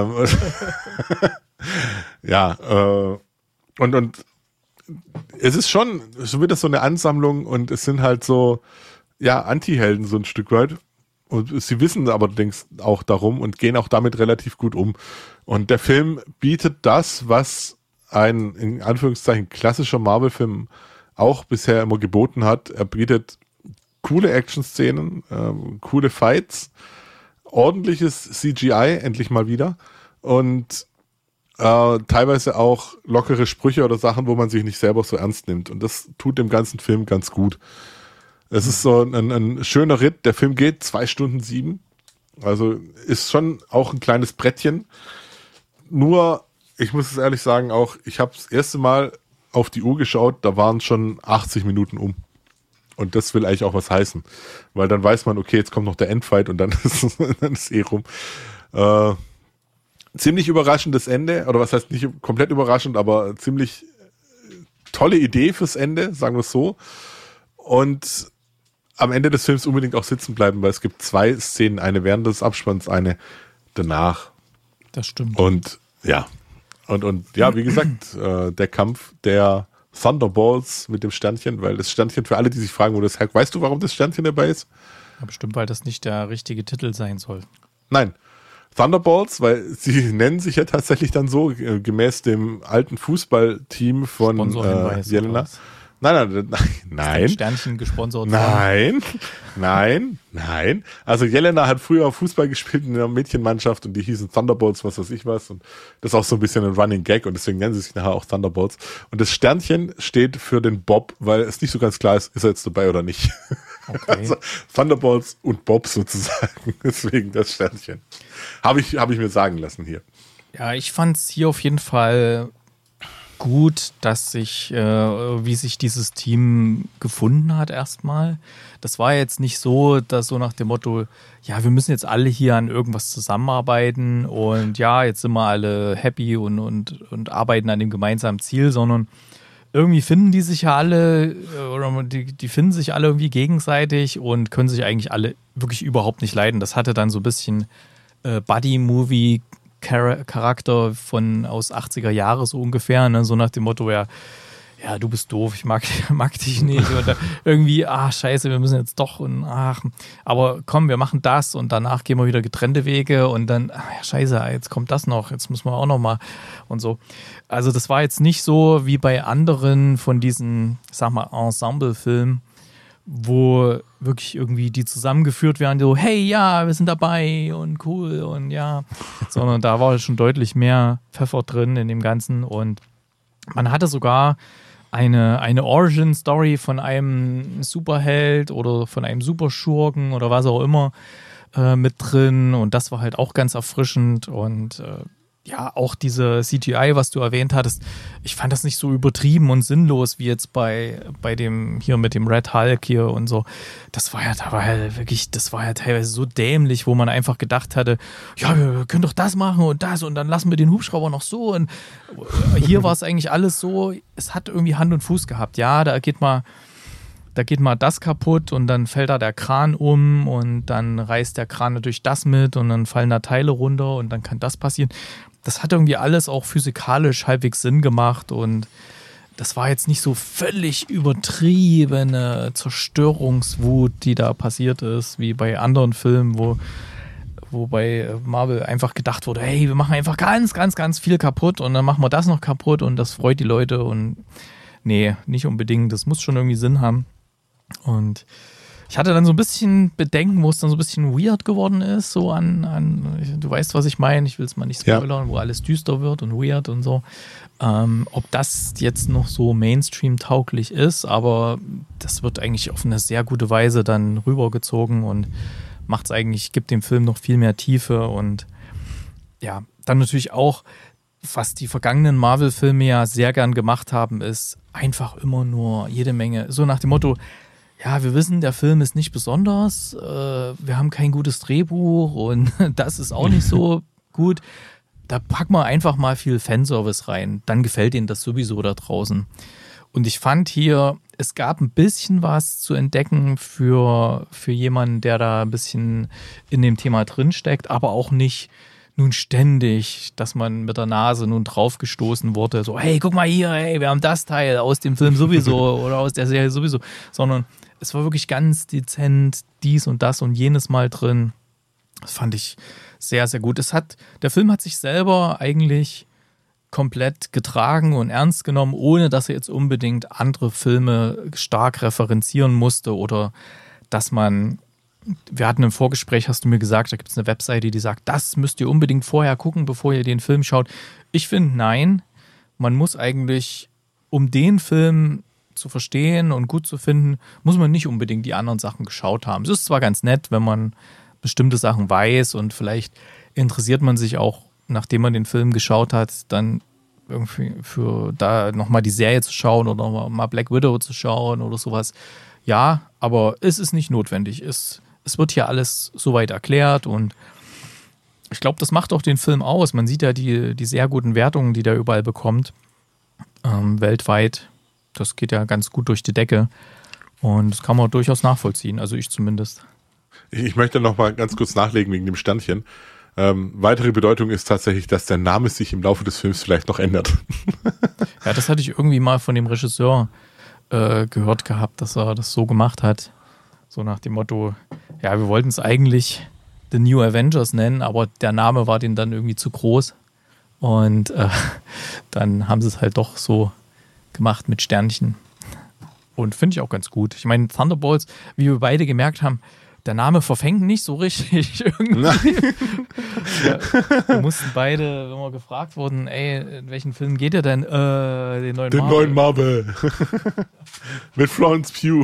Ja, und es ist schon wieder so eine Ansammlung und es sind halt so, ja, Anti-Helden so ein Stück weit. Und sie wissen aber allerdings auch darum und gehen auch damit relativ gut um. Und der Film bietet das, was ein, in Anführungszeichen, klassischer Marvel-Film auch bisher immer geboten hat. Er bietet coole Action-Szenen, coole Fights, ordentliches CGI, endlich mal wieder. Und teilweise auch lockere Sprüche oder Sachen, wo man sich nicht selber so ernst nimmt. Und das tut dem ganzen Film ganz gut. Es ist so ein schöner Ritt. Der Film geht 2 Stunden 7. Also ist schon auch ein kleines Brettchen. Nur, ich muss es ehrlich sagen, auch ich habe das erste Mal auf die Uhr geschaut, da waren schon 80 Minuten um. Und das will eigentlich auch was heißen. Weil dann weiß man, okay, jetzt kommt noch der Endfight und dann ist eh rum. Ziemlich überraschendes Ende, oder was heißt nicht komplett überraschend, aber ziemlich tolle Idee fürs Ende, sagen wir es so. Und am Ende des Films unbedingt auch sitzen bleiben, weil es gibt 2 Szenen, eine während des Abspanns, eine danach. Das stimmt. Und ja, wie gesagt, der Kampf der Thunderbolts mit dem Sternchen, weil das Sternchen, für alle, die sich fragen, wo das herkommt, weißt du, warum das Sternchen dabei ist? Ja, bestimmt, weil das nicht der richtige Titel sein soll. Nein, Thunderbolts, weil sie nennen sich ja tatsächlich dann so, gemäß dem alten Fußballteam von Jelena. Nein. Sternchen gesponsert. Nein. Also Jelena hat früher Fußball gespielt in einer Mädchenmannschaft und die hießen Thunderbolts, was weiß ich was. Und das ist auch so ein bisschen ein Running Gag und deswegen nennen sie sich nachher auch Thunderbolts. Und das Sternchen steht für den Bob, weil es nicht so ganz klar ist er jetzt dabei oder nicht. Okay. Also Thunderbolts und Bob sozusagen. Deswegen das Sternchen. Habe ich mir sagen lassen hier. Ja, ich fand es hier auf jeden Fall gut, dass wie sich dieses Team gefunden hat erstmal. Das war jetzt nicht so, dass so nach dem Motto, ja, wir müssen jetzt alle hier an irgendwas zusammenarbeiten und ja, jetzt sind wir alle happy und arbeiten an dem gemeinsamen Ziel, sondern irgendwie finden die sich ja alle oder die finden sich alle irgendwie gegenseitig und können sich eigentlich alle wirklich überhaupt nicht leiden. Das hatte dann so ein bisschen Buddy-Movie Charakter aus 80er Jahre so ungefähr, ne? So nach dem Motto, ja, du bist doof, ich mag dich nicht. Und irgendwie, scheiße, wir müssen jetzt doch aber komm, wir machen das und danach gehen wir wieder getrennte Wege und dann, scheiße, jetzt kommt das noch, jetzt müssen wir auch noch mal und so. Also das war jetzt nicht so wie bei anderen von diesen, sag mal, Ensemble-Filmen, wo wirklich irgendwie die zusammengeführt werden, so, hey, ja, wir sind dabei und cool und ja, sondern da war schon deutlich mehr Pfeffer drin in dem Ganzen und man hatte sogar eine Origin-Story von einem Superheld oder von einem Superschurken oder was auch immer mit drin und das war halt auch ganz erfrischend und ja, auch diese CGI, was du erwähnt hattest, ich fand das nicht so übertrieben und sinnlos wie jetzt bei dem hier mit dem Red Hulk hier und so. Das war ja teilweise so dämlich, wo man einfach gedacht hatte, ja, wir können doch das machen und das und dann lassen wir den Hubschrauber noch so und hier war es eigentlich alles so, es hat irgendwie Hand und Fuß gehabt. Ja, da geht mal das kaputt und dann fällt da der Kran um und dann reißt der Kran natürlich das mit und dann fallen da Teile runter und dann kann das passieren. Das hat irgendwie alles auch physikalisch halbwegs Sinn gemacht und das war jetzt nicht so völlig übertriebene Zerstörungswut, die da passiert ist, wie bei anderen Filmen, wo bei Marvel einfach gedacht wurde, hey, wir machen einfach ganz, ganz, ganz viel kaputt und dann machen wir das noch kaputt und das freut die Leute und nee, nicht unbedingt, das muss schon irgendwie Sinn haben. Und ich hatte dann so ein bisschen Bedenken, wo es dann so ein bisschen weird geworden ist, so du weißt, was ich meine, ich will es mal nicht spoilern, wo alles düster wird und weird und so. Ob das jetzt noch so Mainstream-tauglich ist, aber das wird eigentlich auf eine sehr gute Weise dann rübergezogen und gibt dem Film noch viel mehr Tiefe und ja, dann natürlich auch, was die vergangenen Marvel-Filme ja sehr gern gemacht haben, ist einfach immer nur jede Menge, so nach dem Motto, ja, wir wissen, der Film ist nicht besonders, wir haben kein gutes Drehbuch und das ist auch nicht so gut. Da packen wir einfach mal viel Fanservice rein, dann gefällt Ihnen das sowieso da draußen. Und ich fand hier, es gab ein bisschen was zu entdecken für jemanden, der da ein bisschen in dem Thema drinsteckt, aber auch nicht nun ständig, dass man mit der Nase nun draufgestoßen wurde, so, hey, guck mal hier, hey, wir haben das Teil aus dem Film sowieso oder aus der Serie sowieso, sondern es war wirklich ganz dezent dies und das und jenes Mal drin. Das fand ich sehr, sehr gut. Der Film hat sich selber eigentlich komplett getragen und ernst genommen, ohne dass er jetzt unbedingt andere Filme stark referenzieren musste oder dass wir hatten im Vorgespräch, hast du mir gesagt, da gibt es eine Webseite, die sagt, das müsst ihr unbedingt vorher gucken, bevor ihr den Film schaut. Ich finde, nein, man muss eigentlich, um den Film zu verstehen und gut zu finden, muss man nicht unbedingt die anderen Sachen geschaut haben. Es ist zwar ganz nett, wenn man bestimmte Sachen weiß und vielleicht interessiert man sich auch, nachdem man den Film geschaut hat, dann irgendwie für da nochmal die Serie zu schauen oder mal Black Widow zu schauen oder sowas. Ja, aber es ist nicht notwendig. Es wird hier alles soweit erklärt und ich glaube, das macht auch den Film aus. Man sieht ja die sehr guten Wertungen, die der überall bekommt, weltweit. Das geht ja ganz gut durch die Decke und das kann man durchaus nachvollziehen, also ich zumindest. Ich möchte noch mal ganz kurz nachlegen wegen dem Sternchen. Weitere Bedeutung ist tatsächlich, dass der Name sich im Laufe des Films vielleicht noch ändert. Ja, das hatte ich irgendwie mal von dem Regisseur gehört gehabt, dass er das so gemacht hat. So nach dem Motto, Ja, wir wollten es eigentlich The New Avengers nennen, aber der Name war denen dann irgendwie zu groß. Und dann haben sie es halt doch so gemacht mit Sternchen. Und finde ich auch ganz gut. Ich meine, Thunderbolts, wie wir beide gemerkt haben, der Name verfängt nicht so richtig irgendwie. Wir mussten beide, wenn wir gefragt wurden, ey, in welchen Film geht ihr denn? Den neuen Marvel. Mit Florence Pugh.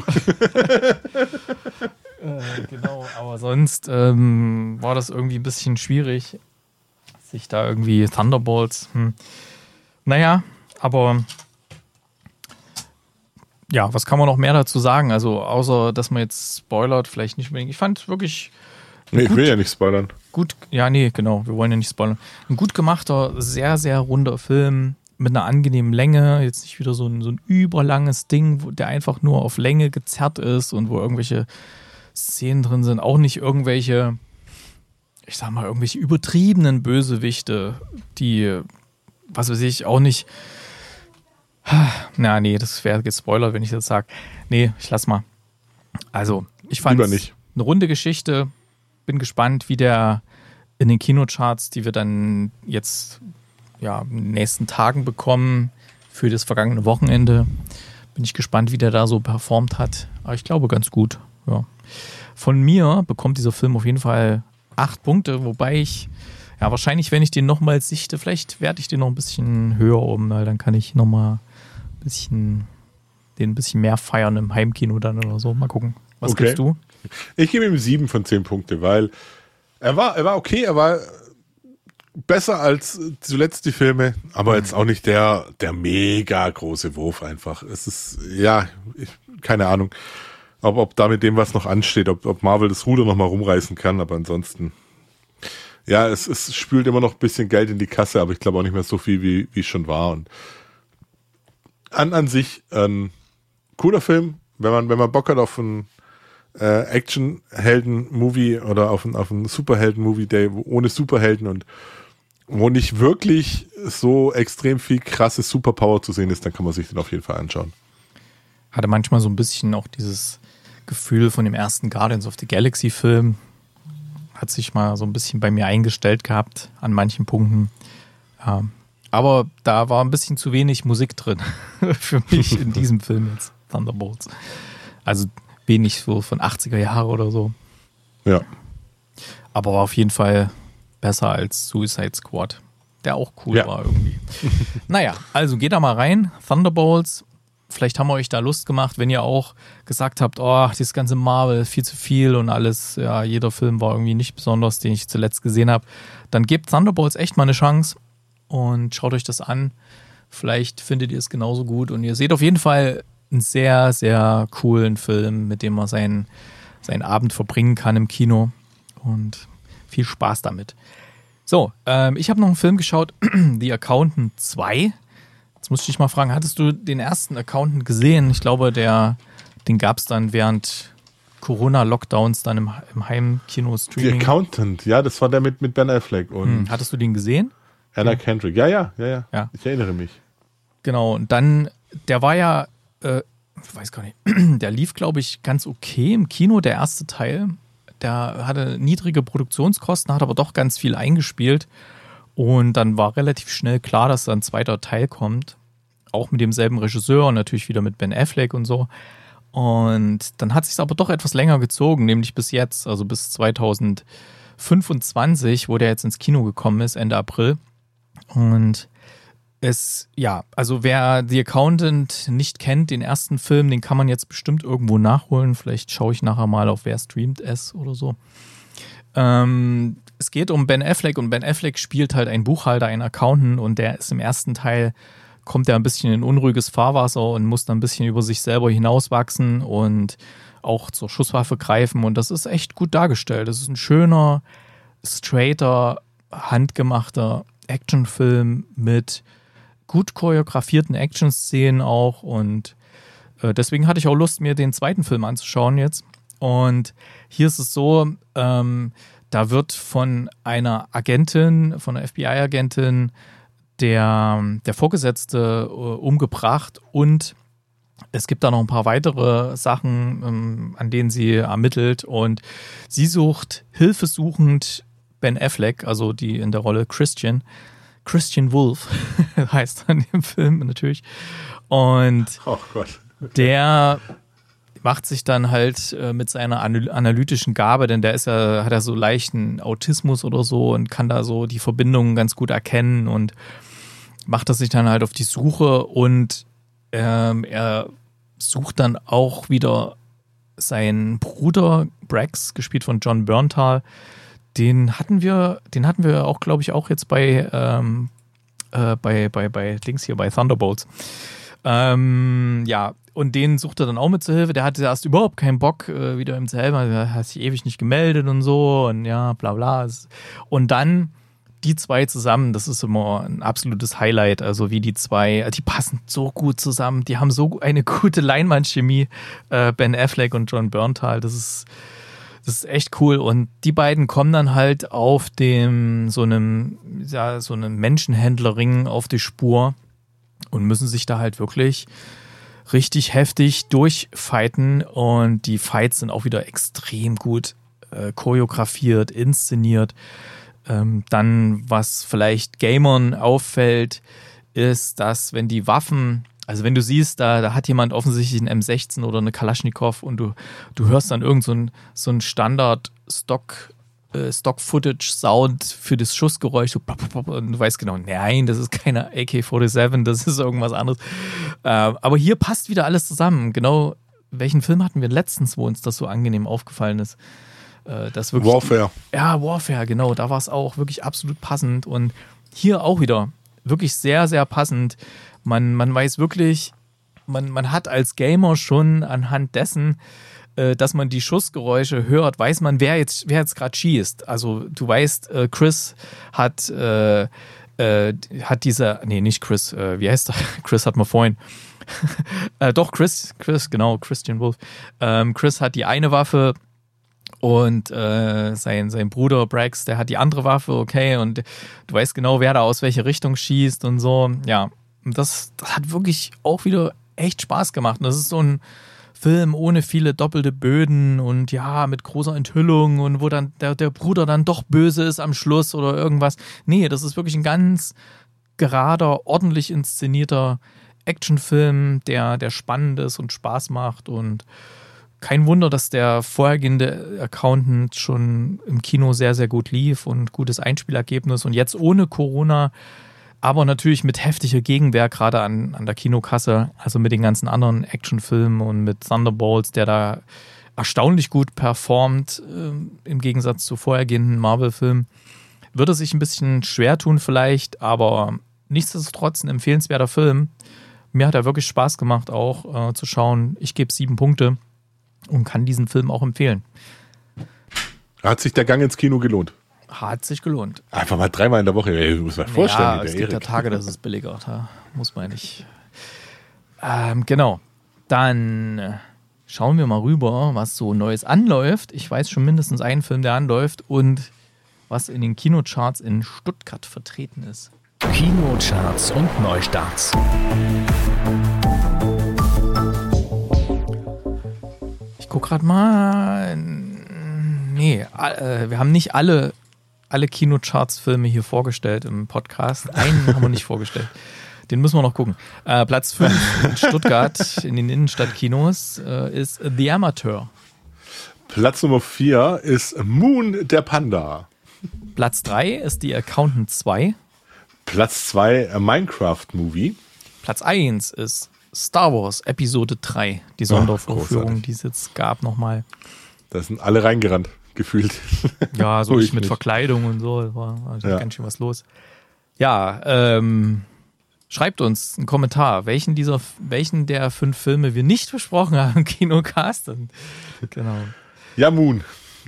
Genau, aber sonst war das irgendwie ein bisschen schwierig, sich da irgendwie Thunderbolts. Naja, aber ja, was kann man noch mehr dazu sagen? Also, außer, dass man jetzt spoilert, vielleicht nicht unbedingt. Ich fand wirklich. Nee, ich will ja nicht spoilern. Gut, ja, nee, genau, wir wollen ja nicht spoilern. Ein gut gemachter, sehr, sehr runder Film mit einer angenehmen Länge. Jetzt nicht wieder so ein überlanges Ding, der einfach nur auf Länge gezerrt ist und wo irgendwelche Szenen drin sind. Auch nicht irgendwelche, ich sag mal, irgendwelche übertriebenen Bösewichte, die, was weiß ich, auch nicht. Na, nee, das wäre gespoilert, wenn ich das sage. Nee, ich lass mal. Also, ich fand es eine runde Geschichte. Bin gespannt, wie der in den Kinocharts, die wir dann jetzt ja in den nächsten Tagen bekommen, für das vergangene Wochenende, bin ich gespannt, wie der da so performt hat. Aber ich glaube, ganz gut. Ja. Von mir bekommt dieser Film auf jeden Fall 8 Punkte, wobei ich, ja, wahrscheinlich, wenn ich den nochmal sichte, vielleicht werde ich den noch ein bisschen höher um, weil dann kann ich nochmal den ein bisschen mehr feiern im Heimkino dann oder so. Mal gucken. Was gibst du? Ich gebe ihm 7 von 10 Punkte, weil er war okay, er war besser als zuletzt die Filme, aber jetzt auch nicht der mega große Wurf einfach. Es ist, ja, keine Ahnung, ob da mit dem was noch ansteht, ob Marvel das Ruder noch mal rumreißen kann, aber ansonsten, ja, es spült immer noch ein bisschen Geld in die Kasse, aber ich glaube auch nicht mehr so viel, wie es schon war. Und an sich ein cooler Film, wenn man Bock hat auf einen Action-Helden-Movie oder auf einen Superhelden-Movie, der ohne Superhelden und wo nicht wirklich so extrem viel krasse Superpower zu sehen ist, dann kann man sich den auf jeden Fall anschauen. Hatte manchmal so ein bisschen auch dieses Gefühl von dem ersten Guardians of the Galaxy-Film. Hat sich mal so ein bisschen bei mir eingestellt gehabt an manchen Punkten. Aber da war ein bisschen zu wenig Musik drin für mich in diesem Film jetzt, Thunderbolts. Also wenig so von 80er Jahre oder so. Ja. Aber war auf jeden Fall besser als Suicide Squad, der auch cool war irgendwie. Naja, also geht da mal rein, Thunderbolts. Vielleicht haben wir euch da Lust gemacht, wenn ihr auch gesagt habt, oh, dieses ganze Marvel, viel zu viel und alles, ja, jeder Film war irgendwie nicht besonders, den ich zuletzt gesehen habe. Dann gebt Thunderbolts echt mal eine Chance und schaut euch das an. Vielleicht findet ihr es genauso gut und ihr seht auf jeden Fall einen sehr, sehr coolen Film, mit dem man seinen Abend verbringen kann im Kino und viel Spaß damit. So, ich habe noch einen Film geschaut, The Accountant 2. Jetzt muss ich dich mal fragen, hattest du den ersten Accountant gesehen? Ich glaube, den gab es dann während Corona-Lockdowns dann im Heimkino-Streaming. The Accountant, ja, das war der mit Ben Affleck. Und hattest du den gesehen? Anna Kendrick, ja. Ich erinnere mich. Genau, und dann, der war ja, ich weiß gar nicht, der lief, glaube ich, ganz okay im Kino, der erste Teil. Der hatte niedrige Produktionskosten, hat aber doch ganz viel eingespielt. Und dann war relativ schnell klar, dass da ein zweiter Teil kommt. Auch mit demselben Regisseur und natürlich wieder mit Ben Affleck und so. Und dann hat es sich aber doch etwas länger gezogen, nämlich bis jetzt, also bis 2025, wo der jetzt ins Kino gekommen ist, Ende April. Und also wer The Accountant nicht kennt, den ersten Film, den kann man jetzt bestimmt irgendwo nachholen. Vielleicht schaue ich nachher mal auf Wer streamt es oder so. Es geht um Ben Affleck und Ben Affleck spielt halt einen Buchhalter, einen Accountant und der ist im ersten Teil, kommt er ein bisschen in unruhiges Fahrwasser und muss dann ein bisschen über sich selber hinauswachsen und auch zur Schusswaffe greifen und das ist echt gut dargestellt. Das ist ein schöner, straighter, handgemachter Actionfilm mit gut choreografierten Action-Szenen auch und deswegen hatte ich auch Lust, mir den zweiten Film anzuschauen jetzt. Und hier ist es so, da wird von einer Agentin, von einer FBI-Agentin, der Vorgesetzte umgebracht und Es gibt da noch ein paar weitere Sachen, an denen sie ermittelt, und sie sucht hilfesuchend Ben Affleck, also die in der Rolle Christian Wolf heißt er in dem Film natürlich, und Oh Gott. der macht sich dann halt mit seiner analytischen Gabe, denn der hat ja so leichten Autismus oder so und kann da so die Verbindungen ganz gut erkennen, und macht er sich dann halt auf die Suche, und er sucht dann auch wieder seinen Bruder Brax, gespielt von John Bernthal. Den hatten wir auch, glaube ich, auch jetzt bei Dings hier, bei Thunderbolts. Ja, und den sucht er dann auch mit zur Hilfe. Der hatte erst überhaupt keinen Bock, wieder ihm zu helfen. Er hat sich ewig nicht gemeldet und so, und ja, bla bla. Und dann die zwei zusammen, das ist immer ein absolutes Highlight. Also wie die zwei, die passen so gut zusammen. Die haben so eine gute Leinwandchemie, Ben Affleck und John Bernthal. Das ist echt cool. Und die beiden kommen dann halt auf so einem Menschenhändlerring auf die Spur und müssen sich da halt wirklich richtig heftig durchfighten. Und die Fights sind auch wieder extrem gut choreografiert, inszeniert. Dann, was vielleicht Gamern auffällt, ist, dass wenn die Waffen, also wenn du siehst, da hat jemand offensichtlich einen M16 oder eine Kalaschnikow, und du hörst dann irgend so ein Standard Stock-Footage-Sound für das Schussgeräusch, und du weißt genau, nein, das ist keine AK-47, das ist irgendwas anderes. Aber hier passt wieder alles zusammen. Genau, welchen Film hatten wir letztens, wo uns das so angenehm aufgefallen ist? Das wirklich, Warfare. Ja, Warfare, genau. Da war es auch wirklich absolut passend. Und hier auch wieder wirklich sehr, sehr passend. Man weiß wirklich, man hat als Gamer schon anhand dessen, dass man die Schussgeräusche hört, weiß man, wer jetzt gerade schießt. Also du weißt, Chris hat nicht Chris, wie heißt er? Chris hat man vorhin. Doch, Chris, genau, Christian Wolf. Chris hat die eine Waffe, und sein Bruder Brax, der hat die andere Waffe, okay, und du weißt genau, wer da aus welche Richtung schießt und so. Ja, das hat wirklich auch wieder echt Spaß gemacht. Und das ist so ein Film ohne viele doppelte Böden und ja, mit großer Enthüllung, und wo dann der Bruder dann doch böse ist am Schluss oder irgendwas. Nee, das ist wirklich ein ganz gerader, ordentlich inszenierter Actionfilm, der spannend ist und Spaß macht, und kein Wunder, dass der vorhergehende Accountant schon im Kino sehr, sehr gut lief und gutes Einspielergebnis, und jetzt ohne Corona, aber natürlich mit heftiger Gegenwehr, gerade an der Kinokasse, also mit den ganzen anderen Actionfilmen und mit Thunderbolts, der da erstaunlich gut performt, im Gegensatz zu vorhergehenden Marvel-Filmen. Würde sich ein bisschen schwer tun vielleicht, aber nichtsdestotrotz ein empfehlenswerter Film. Mir hat er wirklich Spaß gemacht, auch zu schauen. Ich gebe 7 Punkte. Und kann diesen Film auch empfehlen. Hat sich der Gang ins Kino gelohnt? Hat sich gelohnt. Einfach mal 3-mal in der Woche. Ey, muss man vorstellen. Ja, es gibt ja Tage, das ist billiger. Da muss man nicht. Genau. Dann schauen wir mal rüber, was so Neues anläuft. Ich weiß schon mindestens einen Film, der anläuft, und was in den Kinocharts in Stuttgart vertreten ist. Kinocharts und Neustarts. Ich guck gerade mal. Nee, wir haben nicht alle Kinocharts-Filme hier vorgestellt im Podcast. Einen haben wir nicht vorgestellt. Den müssen wir noch gucken. Platz 5 in Stuttgart in den Innenstadtkinos ist The Amateur. Platz Nummer 4 ist Moon, der Panda. Platz 3 ist The Accountant 2. Platz 2 Minecraft-Movie. Platz 1 ist Star Wars Episode 3, die Sondervorführung, die es jetzt gab nochmal. Da sind alle reingerannt, gefühlt. Ja, so mit Verkleidung und so, war ganz schön was los. Ja, schreibt uns einen Kommentar, welchen der 5 Filme wir nicht besprochen haben im Kinocast. Und, genau. Ja, Moon.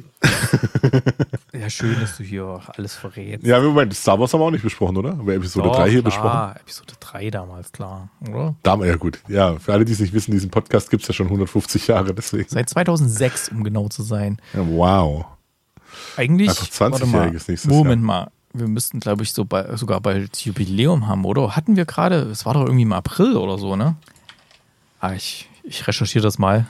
Ja, schön, dass du hier auch alles verrätst. Ja, Moment, Star Wars haben wir auch nicht besprochen, oder? Haben wir Episode 3 hier besprochen? Episode 3 damals, klar, oder? Ja gut. Ja, für alle, die es nicht wissen, diesen Podcast gibt es ja schon 150 Jahre, deswegen. Seit 2006, um genau zu sein. Ja, wow. Eigentlich, einfach 20-jähriges nächstes Moment Jahr. mal, wir müssten, glaube ich, sogar bald Jubiläum haben, oder? Hatten wir gerade, es war doch irgendwie im April oder so, ne? Ich recherchiere das mal.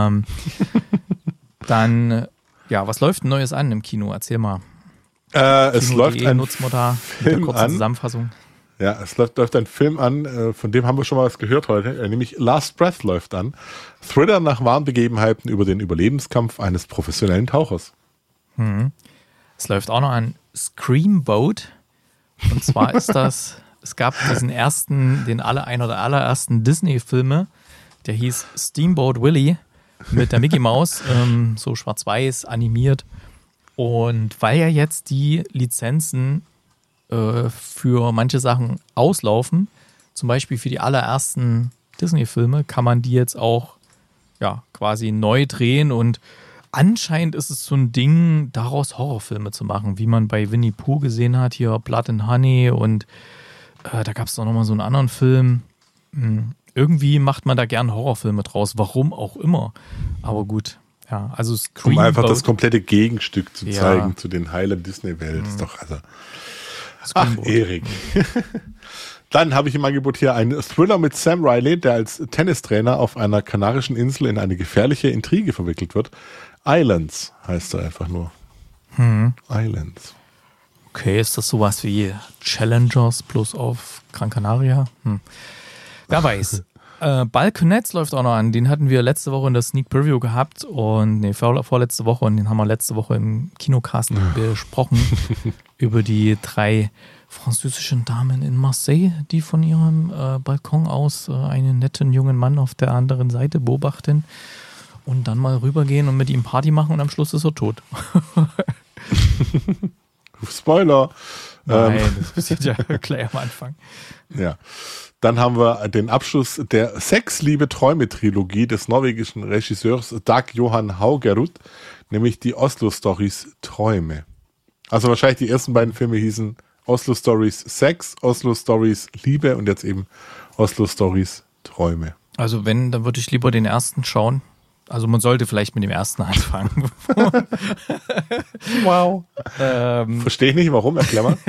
Dann, was läuft denn Neues an im Kino? Erzähl mal. Es läuft ein Nutzmutter, Film kurze an. Zusammenfassung. Ja, es läuft ein Film an, von dem haben wir schon mal was gehört heute, nämlich Last Breath läuft an. Thriller nach wahren Begebenheiten über den Überlebenskampf eines professionellen Tauchers. Es läuft auch noch an Screamboat. Und zwar ist das, es gab einer der allerersten Disney-Filme, der hieß Steamboat Willie mit der Mickey Maus, so schwarz-weiß animiert. Und weil ja jetzt die Lizenzen für manche Sachen auslaufen, zum Beispiel für die allerersten Disney-Filme, kann man die jetzt auch quasi neu drehen und anscheinend ist es so ein Ding, daraus Horrorfilme zu machen, wie man bei Winnie Pooh gesehen hat, hier Blood and Honey und da gab es doch nochmal so einen anderen Film. Irgendwie macht man da gern Horrorfilme draus, warum auch immer. Aber gut, also Um einfach das komplette Gegenstück zu zeigen zu den heilen Disney-Welt. Ist doch, Ach, Erik. Dann habe ich im Angebot hier einen Thriller mit Sam Riley, der als Tennistrainer auf einer kanarischen Insel in eine gefährliche Intrige verwickelt wird. Islands heißt er einfach nur. Islands. Okay, ist das sowas wie Challengers plus auf Gran Canaria? Wer weiß. Balconets läuft auch noch an. Den hatten wir letzte Woche in der Sneak Preview gehabt vorletzte Woche und den haben wir letzte Woche im Kinocast besprochen über die 3 französischen Damen in Marseille, die von ihrem Balkon aus einen netten jungen Mann auf der anderen Seite beobachten und dann mal rübergehen und mit ihm Party machen und am Schluss ist er tot. Spoiler. Nein, das passiert ja gleich am Anfang. Ja. Dann haben wir den Abschluss der Sex, Liebe, Träume-Trilogie des norwegischen Regisseurs Dag Johan Haugerud, nämlich die Oslo-Stories Träume. Also wahrscheinlich die ersten beiden Filme hießen Oslo Stories Sex, Oslo Stories Liebe und jetzt eben Oslo Stories Träume. Also wenn, dann würde ich lieber den ersten schauen. Also man sollte vielleicht mit dem ersten anfangen. Wow. Verstehe ich nicht, warum, erklär mal.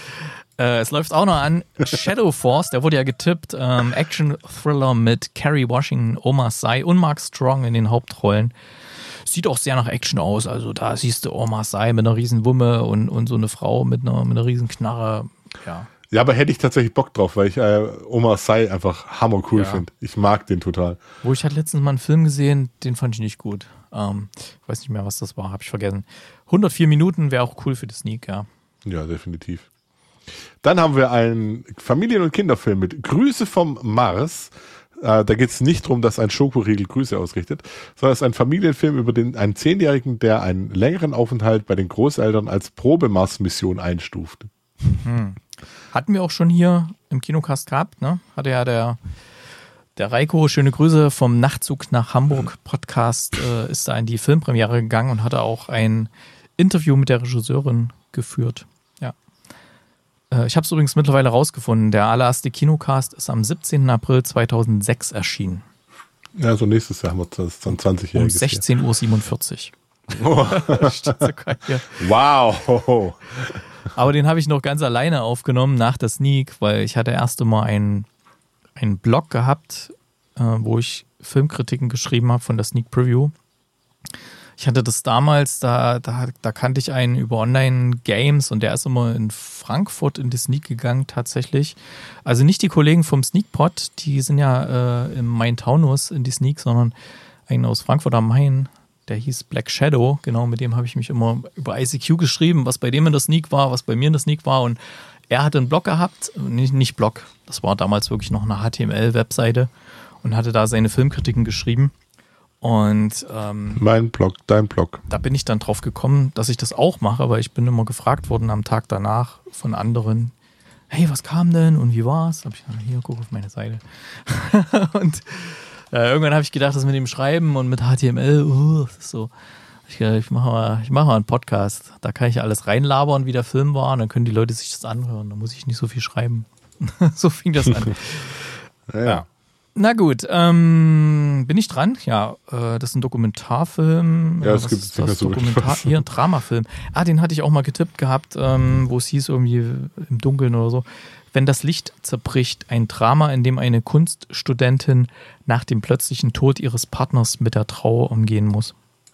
Es läuft auch noch an Shadow Force, der wurde ja getippt. Action-Thriller mit Kerry Washington, Omar Sy und Mark Strong in den Hauptrollen. Sieht auch sehr nach Action aus. Also da siehst du Omar Sy mit einer riesen Wumme und so eine Frau mit einer riesen Knarre. Ja, aber hätte ich tatsächlich Bock drauf, weil ich Omar Sy einfach hammercool finde. Ich mag den total. Wo ich letztens mal einen Film gesehen, den fand ich nicht gut. Ich weiß nicht mehr, was das war, habe ich vergessen. 104 Minuten wäre auch cool für die Sneak, ja. Ja, definitiv. Dann haben wir einen Familien- und Kinderfilm mit Grüße vom Mars. Da geht es nicht darum, dass ein Schokoriegel Grüße ausrichtet, sondern es ist ein Familienfilm über einen 10-Jährigen, der einen längeren Aufenthalt bei den Großeltern als Probemars-Mission einstuft. Hatten wir auch schon hier im Kinocast gehabt, ne? Hatte ja der Reiko, schöne Grüße vom Nachtzug nach Hamburg Podcast, ist da in die Filmpremiere gegangen und hatte auch ein Interview mit der Regisseurin geführt. Ja. Ich habe es übrigens mittlerweile rausgefunden. Der allererste Kinocast ist am 17. April 2006 erschienen. Ja, so nächstes Jahr haben wir das dann 20-jähriges. Um 16.47 Uhr. Steht sogar hier. Wow. Aber den habe ich noch ganz alleine aufgenommen nach der Sneak, weil ich hatte erst einmal einen Blog gehabt, wo ich Filmkritiken geschrieben habe von der Sneak Preview. Ich hatte das damals, da kannte ich einen über Online-Games und der ist immer in Frankfurt in die Sneak gegangen tatsächlich. Also nicht die Kollegen vom Sneakpot, die sind ja im Main-Taunus in die Sneak, sondern einen aus Frankfurt am Main, der hieß Black Shadow. Genau, mit dem habe ich mich immer über ICQ geschrieben, was bei dem in der Sneak war, was bei mir in der Sneak war. Und er hatte einen Blog gehabt, nicht Blog, das war damals wirklich noch eine HTML-Webseite und hatte da seine Filmkritiken geschrieben. Und mein Blog, dein Blog. Da bin ich dann drauf gekommen, dass ich das auch mache, weil ich bin immer gefragt worden am Tag danach von anderen, hey, was kam denn und wie war's? Hab ich gesagt, hier, guck auf meine Seite. Und irgendwann habe ich gedacht, das mit dem Schreiben und mit HTML, das ist so. Ich mache mal einen Podcast. Da kann ich alles reinlabern, wie der Film war, und dann können die Leute sich das anhören. Da muss ich nicht so viel schreiben. So fing das an. Ja. Na gut, bin ich dran? Ja, das ist ein Dokumentarfilm. Ja, es gibt nicht mehr so hier, ein Dramafilm. Den hatte ich auch mal getippt gehabt, wo es hieß irgendwie im Dunkeln oder so. Wenn das Licht zerbricht, ein Drama, in dem eine Kunststudentin nach dem plötzlichen Tod ihres Partners mit der Trauer umgehen muss.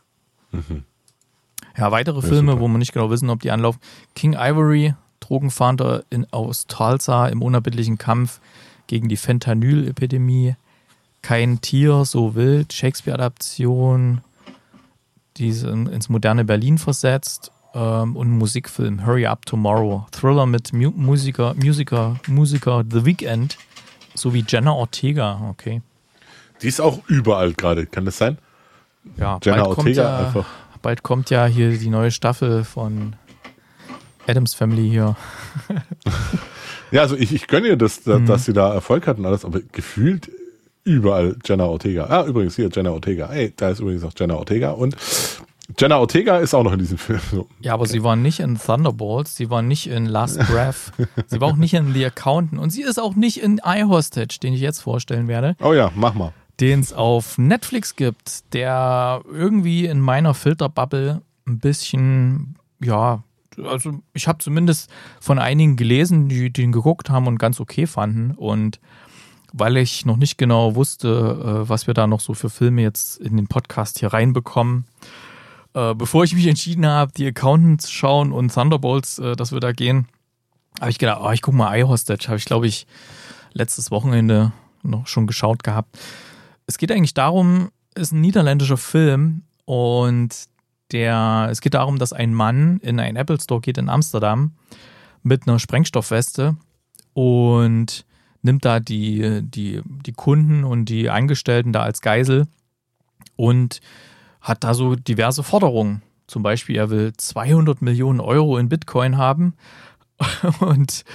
Ja, weitere Filme, super. wo wir nicht genau wissen, ob die anlaufen. King Ivory, Drogenfahnder aus Tulsa im unerbittlichen Kampf gegen die Fentanyl-Epidemie. Kein Tier, so wild. Shakespeare-Adaption, die ins moderne Berlin versetzt. Und ein Musikfilm, Hurry Up Tomorrow. Thriller mit Musiker The Weeknd sowie Jenna Ortega. Okay. Die ist auch überall gerade, kann das sein? Ja, Jenna Ortega einfach. Bald kommt ja hier die neue Staffel von Addams Family hier. Ja, also ich gönne ihr, dass sie da Erfolg hat und alles, aber gefühlt überall Jenna Ortega. Ah, übrigens hier Jenna Ortega. Ey, da ist übrigens auch Jenna Ortega und Jenna Ortega ist auch noch in diesem Film. So. Ja, aber sie war nicht in Thunderbolts, sie war nicht in Last Breath, sie war auch nicht in The Accountant und sie ist auch nicht in iHostage, den ich jetzt vorstellen werde. Oh ja, mach mal. Den es auf Netflix gibt, der irgendwie in meiner Filterbubble ein bisschen, ja, also ich habe zumindest von einigen gelesen, die den geguckt haben und ganz okay fanden. Und weil ich noch nicht genau wusste, was wir da noch so für Filme jetzt in den Podcast hier reinbekommen, bevor ich mich entschieden habe, die Accountants schauen und Thunderbolts, dass wir da gehen, habe ich gedacht, ich gucke mal iHostage. Habe ich, glaube ich, letztes Wochenende noch schon geschaut gehabt. Es geht eigentlich darum, ist ein niederländischer Film und es geht darum, dass ein Mann in einen Apple Store geht in Amsterdam mit einer Sprengstoffweste und nimmt da die Kunden und die Angestellten da als Geisel und hat da so diverse Forderungen. Zum Beispiel, er will 200 Millionen Euro in Bitcoin haben und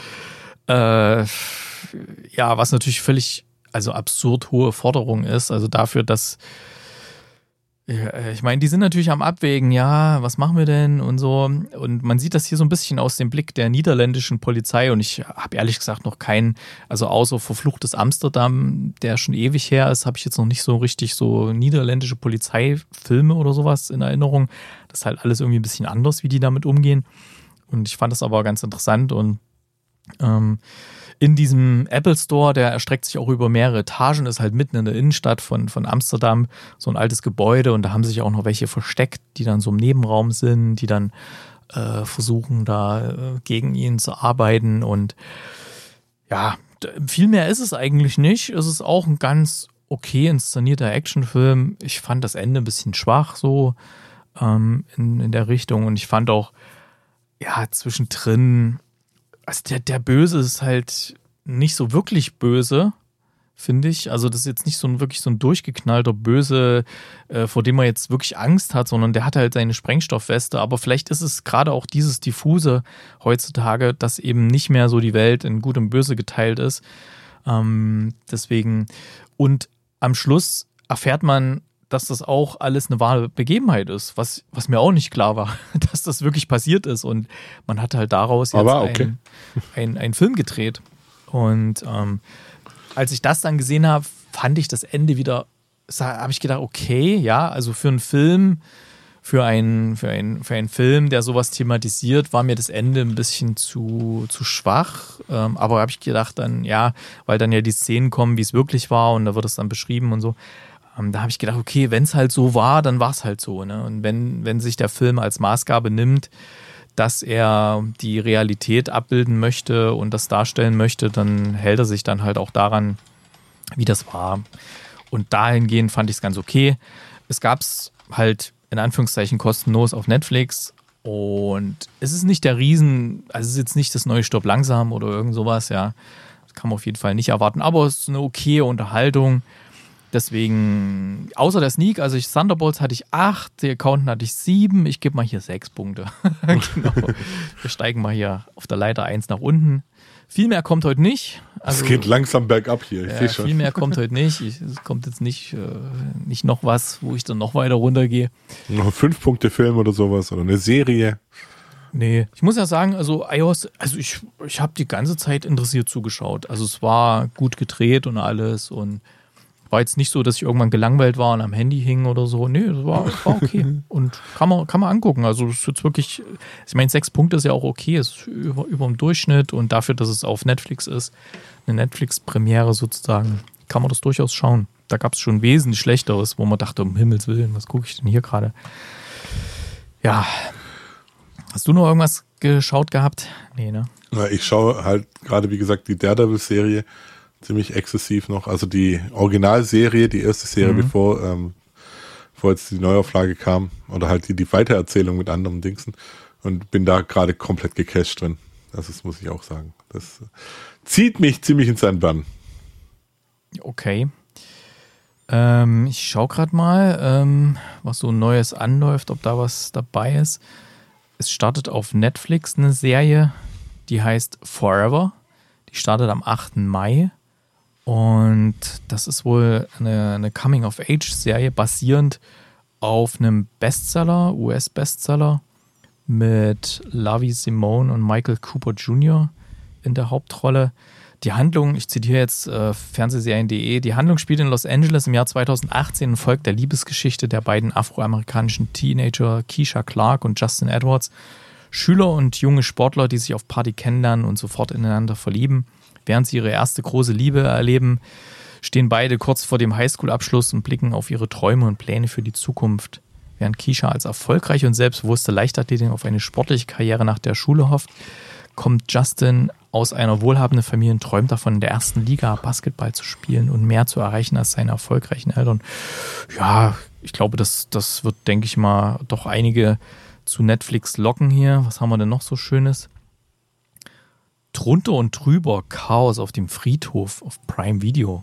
was natürlich völlig absurd hohe Forderung ist, also dafür, dass ich meine, die sind natürlich am Abwägen, ja, was machen wir denn und so, und man sieht das hier so ein bisschen aus dem Blick der niederländischen Polizei und ich habe ehrlich gesagt noch keinen, also außer Verfluchtes Amsterdam, der schon ewig her ist, habe ich jetzt noch nicht so richtig so niederländische Polizeifilme oder sowas in Erinnerung. Das ist halt alles irgendwie ein bisschen anders, wie die damit umgehen, und ich fand das aber ganz interessant. Und in diesem Apple Store, der erstreckt sich auch über mehrere Etagen, ist halt mitten in der Innenstadt von Amsterdam, so ein altes Gebäude, und da haben sich auch noch welche versteckt, die dann so im Nebenraum sind, die dann versuchen, da gegen ihn zu arbeiten. Und ja, viel mehr ist es eigentlich nicht. Es ist auch ein ganz okay inszenierter Actionfilm. Ich fand das Ende ein bisschen schwach so in der Richtung, und ich fand auch, ja, zwischendrin, also der Böse ist halt nicht so wirklich böse, finde ich. Also das ist jetzt nicht wirklich so ein durchgeknallter Böse, vor dem man jetzt wirklich Angst hat, sondern der hat halt seine Sprengstoffweste. Aber vielleicht ist es gerade auch dieses Diffuse heutzutage, dass eben nicht mehr so die Welt in Gut und Böse geteilt ist. Deswegen. Und am Schluss erfährt man, dass das auch alles eine wahre Begebenheit ist, was mir auch nicht klar war, dass das wirklich passiert ist. Und man hat halt daraus jetzt einen Film gedreht. Und als ich das dann gesehen habe, fand ich das Ende wieder, habe ich gedacht, okay, ja, also für einen Film, für einen Film, der sowas thematisiert, war mir das Ende ein bisschen zu schwach. Aber habe ich gedacht dann, ja, weil dann ja die Szenen kommen, wie es wirklich war, und da wird es dann beschrieben und so. Da habe ich gedacht, okay, wenn es halt so war, dann war es halt so. Ne? Und wenn sich der Film als Maßgabe nimmt, dass er die Realität abbilden möchte und das darstellen möchte, dann hält er sich dann halt auch daran, wie das war. Und dahingehend fand ich es ganz okay. Es gab es halt in Anführungszeichen kostenlos auf Netflix, und es ist nicht also es ist jetzt nicht das neue Stirb langsam oder irgend sowas, ja. Das kann man auf jeden Fall nicht erwarten, aber es ist eine okaye Unterhaltung. Deswegen, außer der Sneak, also Thunderbolts hatte ich 8, The Accountant hatte ich 7, ich gebe mal hier 6 Punkte. Genau. Wir steigen mal hier auf der Leiter 1 nach unten. Viel mehr kommt heute nicht. Also, es geht langsam bergab hier, ich sehe schon. Viel mehr kommt heute nicht. Es kommt jetzt nicht noch was, wo ich dann noch weiter runtergehe. Noch ein 5-Punkte-Film oder sowas oder eine Serie. Nee, ich muss ja sagen, ich habe die ganze Zeit interessiert zugeschaut. Also es war gut gedreht und alles, und War jetzt nicht so, dass ich irgendwann gelangweilt war und am Handy hing oder so. Nee, das war okay. Und kann man angucken. Also es ist jetzt wirklich, ich meine, 6 Punkte ist ja auch okay, ist über dem Durchschnitt und dafür, dass es auf Netflix ist, eine Netflix-Premiere sozusagen, kann man das durchaus schauen. Da gab es schon wesentlich Schlechteres, wo man dachte, um Himmels Willen, was gucke ich denn hier gerade? Ja. Hast du noch irgendwas geschaut gehabt? Nee, ne? Ich schaue halt gerade, wie gesagt, die Daredevil-Serie ziemlich exzessiv noch. Also die Originalserie, die erste Serie, bevor jetzt die Neuauflage kam. Oder halt die Weitererzählung mit anderen Dingsen. Und bin da gerade komplett gecasht drin. Das muss ich auch sagen. Das zieht mich ziemlich in seinen Bann. Okay. Ich schaue gerade mal, was so Neues anläuft, ob da was dabei ist. Es startet auf Netflix eine Serie, die heißt Forever. Die startet am 8. Mai. Und das ist wohl eine Coming-of-Age-Serie basierend auf einem Bestseller, US-Bestseller mit Lavi Simone und Michael Cooper Jr. in der Hauptrolle. Die Handlung, ich zitiere jetzt Fernsehserien.de, die Handlung spielt in Los Angeles im Jahr 2018 und folgt der Liebesgeschichte der beiden afroamerikanischen Teenager Keisha Clark und Justin Edwards. Schüler und junge Sportler, die sich auf Party kennenlernen und sofort ineinander verlieben. Während sie ihre erste große Liebe erleben, stehen beide kurz vor dem Highschool-Abschluss und blicken auf ihre Träume und Pläne für die Zukunft. Während Keisha als erfolgreiche und selbstbewusste Leichtathletin auf eine sportliche Karriere nach der Schule hofft, kommt Justin aus einer wohlhabenden Familie und träumt davon, in der ersten Liga Basketball zu spielen und mehr zu erreichen als seine erfolgreichen Eltern. Ja, ich glaube, das wird, denke ich mal, doch einige zu Netflix locken hier. Was haben wir denn noch so Schönes? Drunter und drüber Chaos auf dem Friedhof auf Prime Video.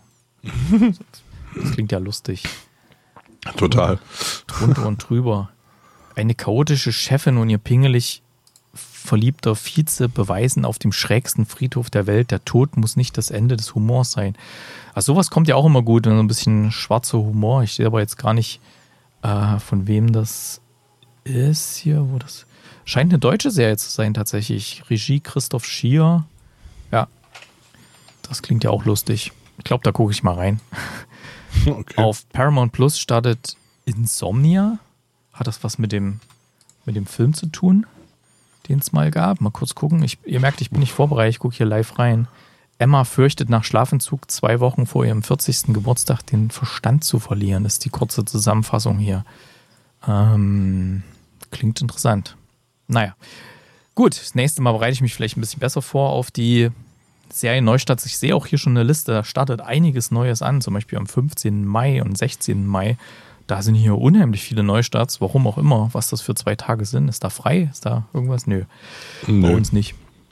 Das klingt ja lustig. Total. Drunter und drüber. Eine chaotische Chefin und ihr pingelig verliebter Vize beweisen auf dem schrägsten Friedhof der Welt, der Tod muss nicht das Ende des Humors sein. Also sowas kommt ja auch immer gut, so ein bisschen schwarzer Humor. Ich sehe aber jetzt gar nicht, von wem das ist hier, wo das... Scheint eine deutsche Serie zu sein tatsächlich. Regie Christoph Schier. Ja, das klingt ja auch lustig. Ich glaube, da gucke ich mal rein. Okay. Auf Paramount Plus startet Insomnia. Hat das was mit dem Film zu tun, den es mal gab? Mal kurz gucken. Ihr merkt, ich bin nicht vorbereitet. Ich gucke hier live rein. Emma fürchtet nach Schlafentzug 2 Wochen vor ihrem 40. Geburtstag den Verstand zu verlieren. Das ist die kurze Zusammenfassung hier. Klingt interessant. Naja, gut, das nächste Mal bereite ich mich vielleicht ein bisschen besser vor auf die Serie Neustarts. Ich sehe auch hier schon eine Liste, da startet einiges Neues an, zum Beispiel am 15. Mai und 16. Mai. Da sind hier unheimlich viele Neustarts, warum auch immer, was das für 2 Tage sind. Ist da frei? Ist da irgendwas? Nö. Bei uns nicht.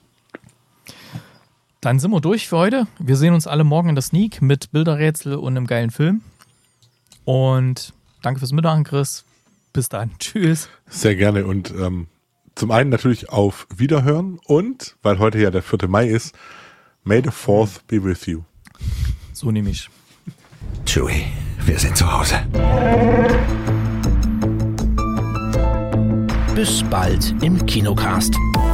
Dann sind wir durch für heute. Wir sehen uns alle morgen in der Sneak mit Bilderrätsel und einem geilen Film. Und danke fürs Mitmachen, Chris. Bis dann. Tschüss. Sehr gerne und zum einen natürlich auf Wiederhören und, weil heute ja der 4. Mai ist, May the 4th be with you. So nehme ich. Chewie, wir sind zu Hause. Bis bald im Kinocast.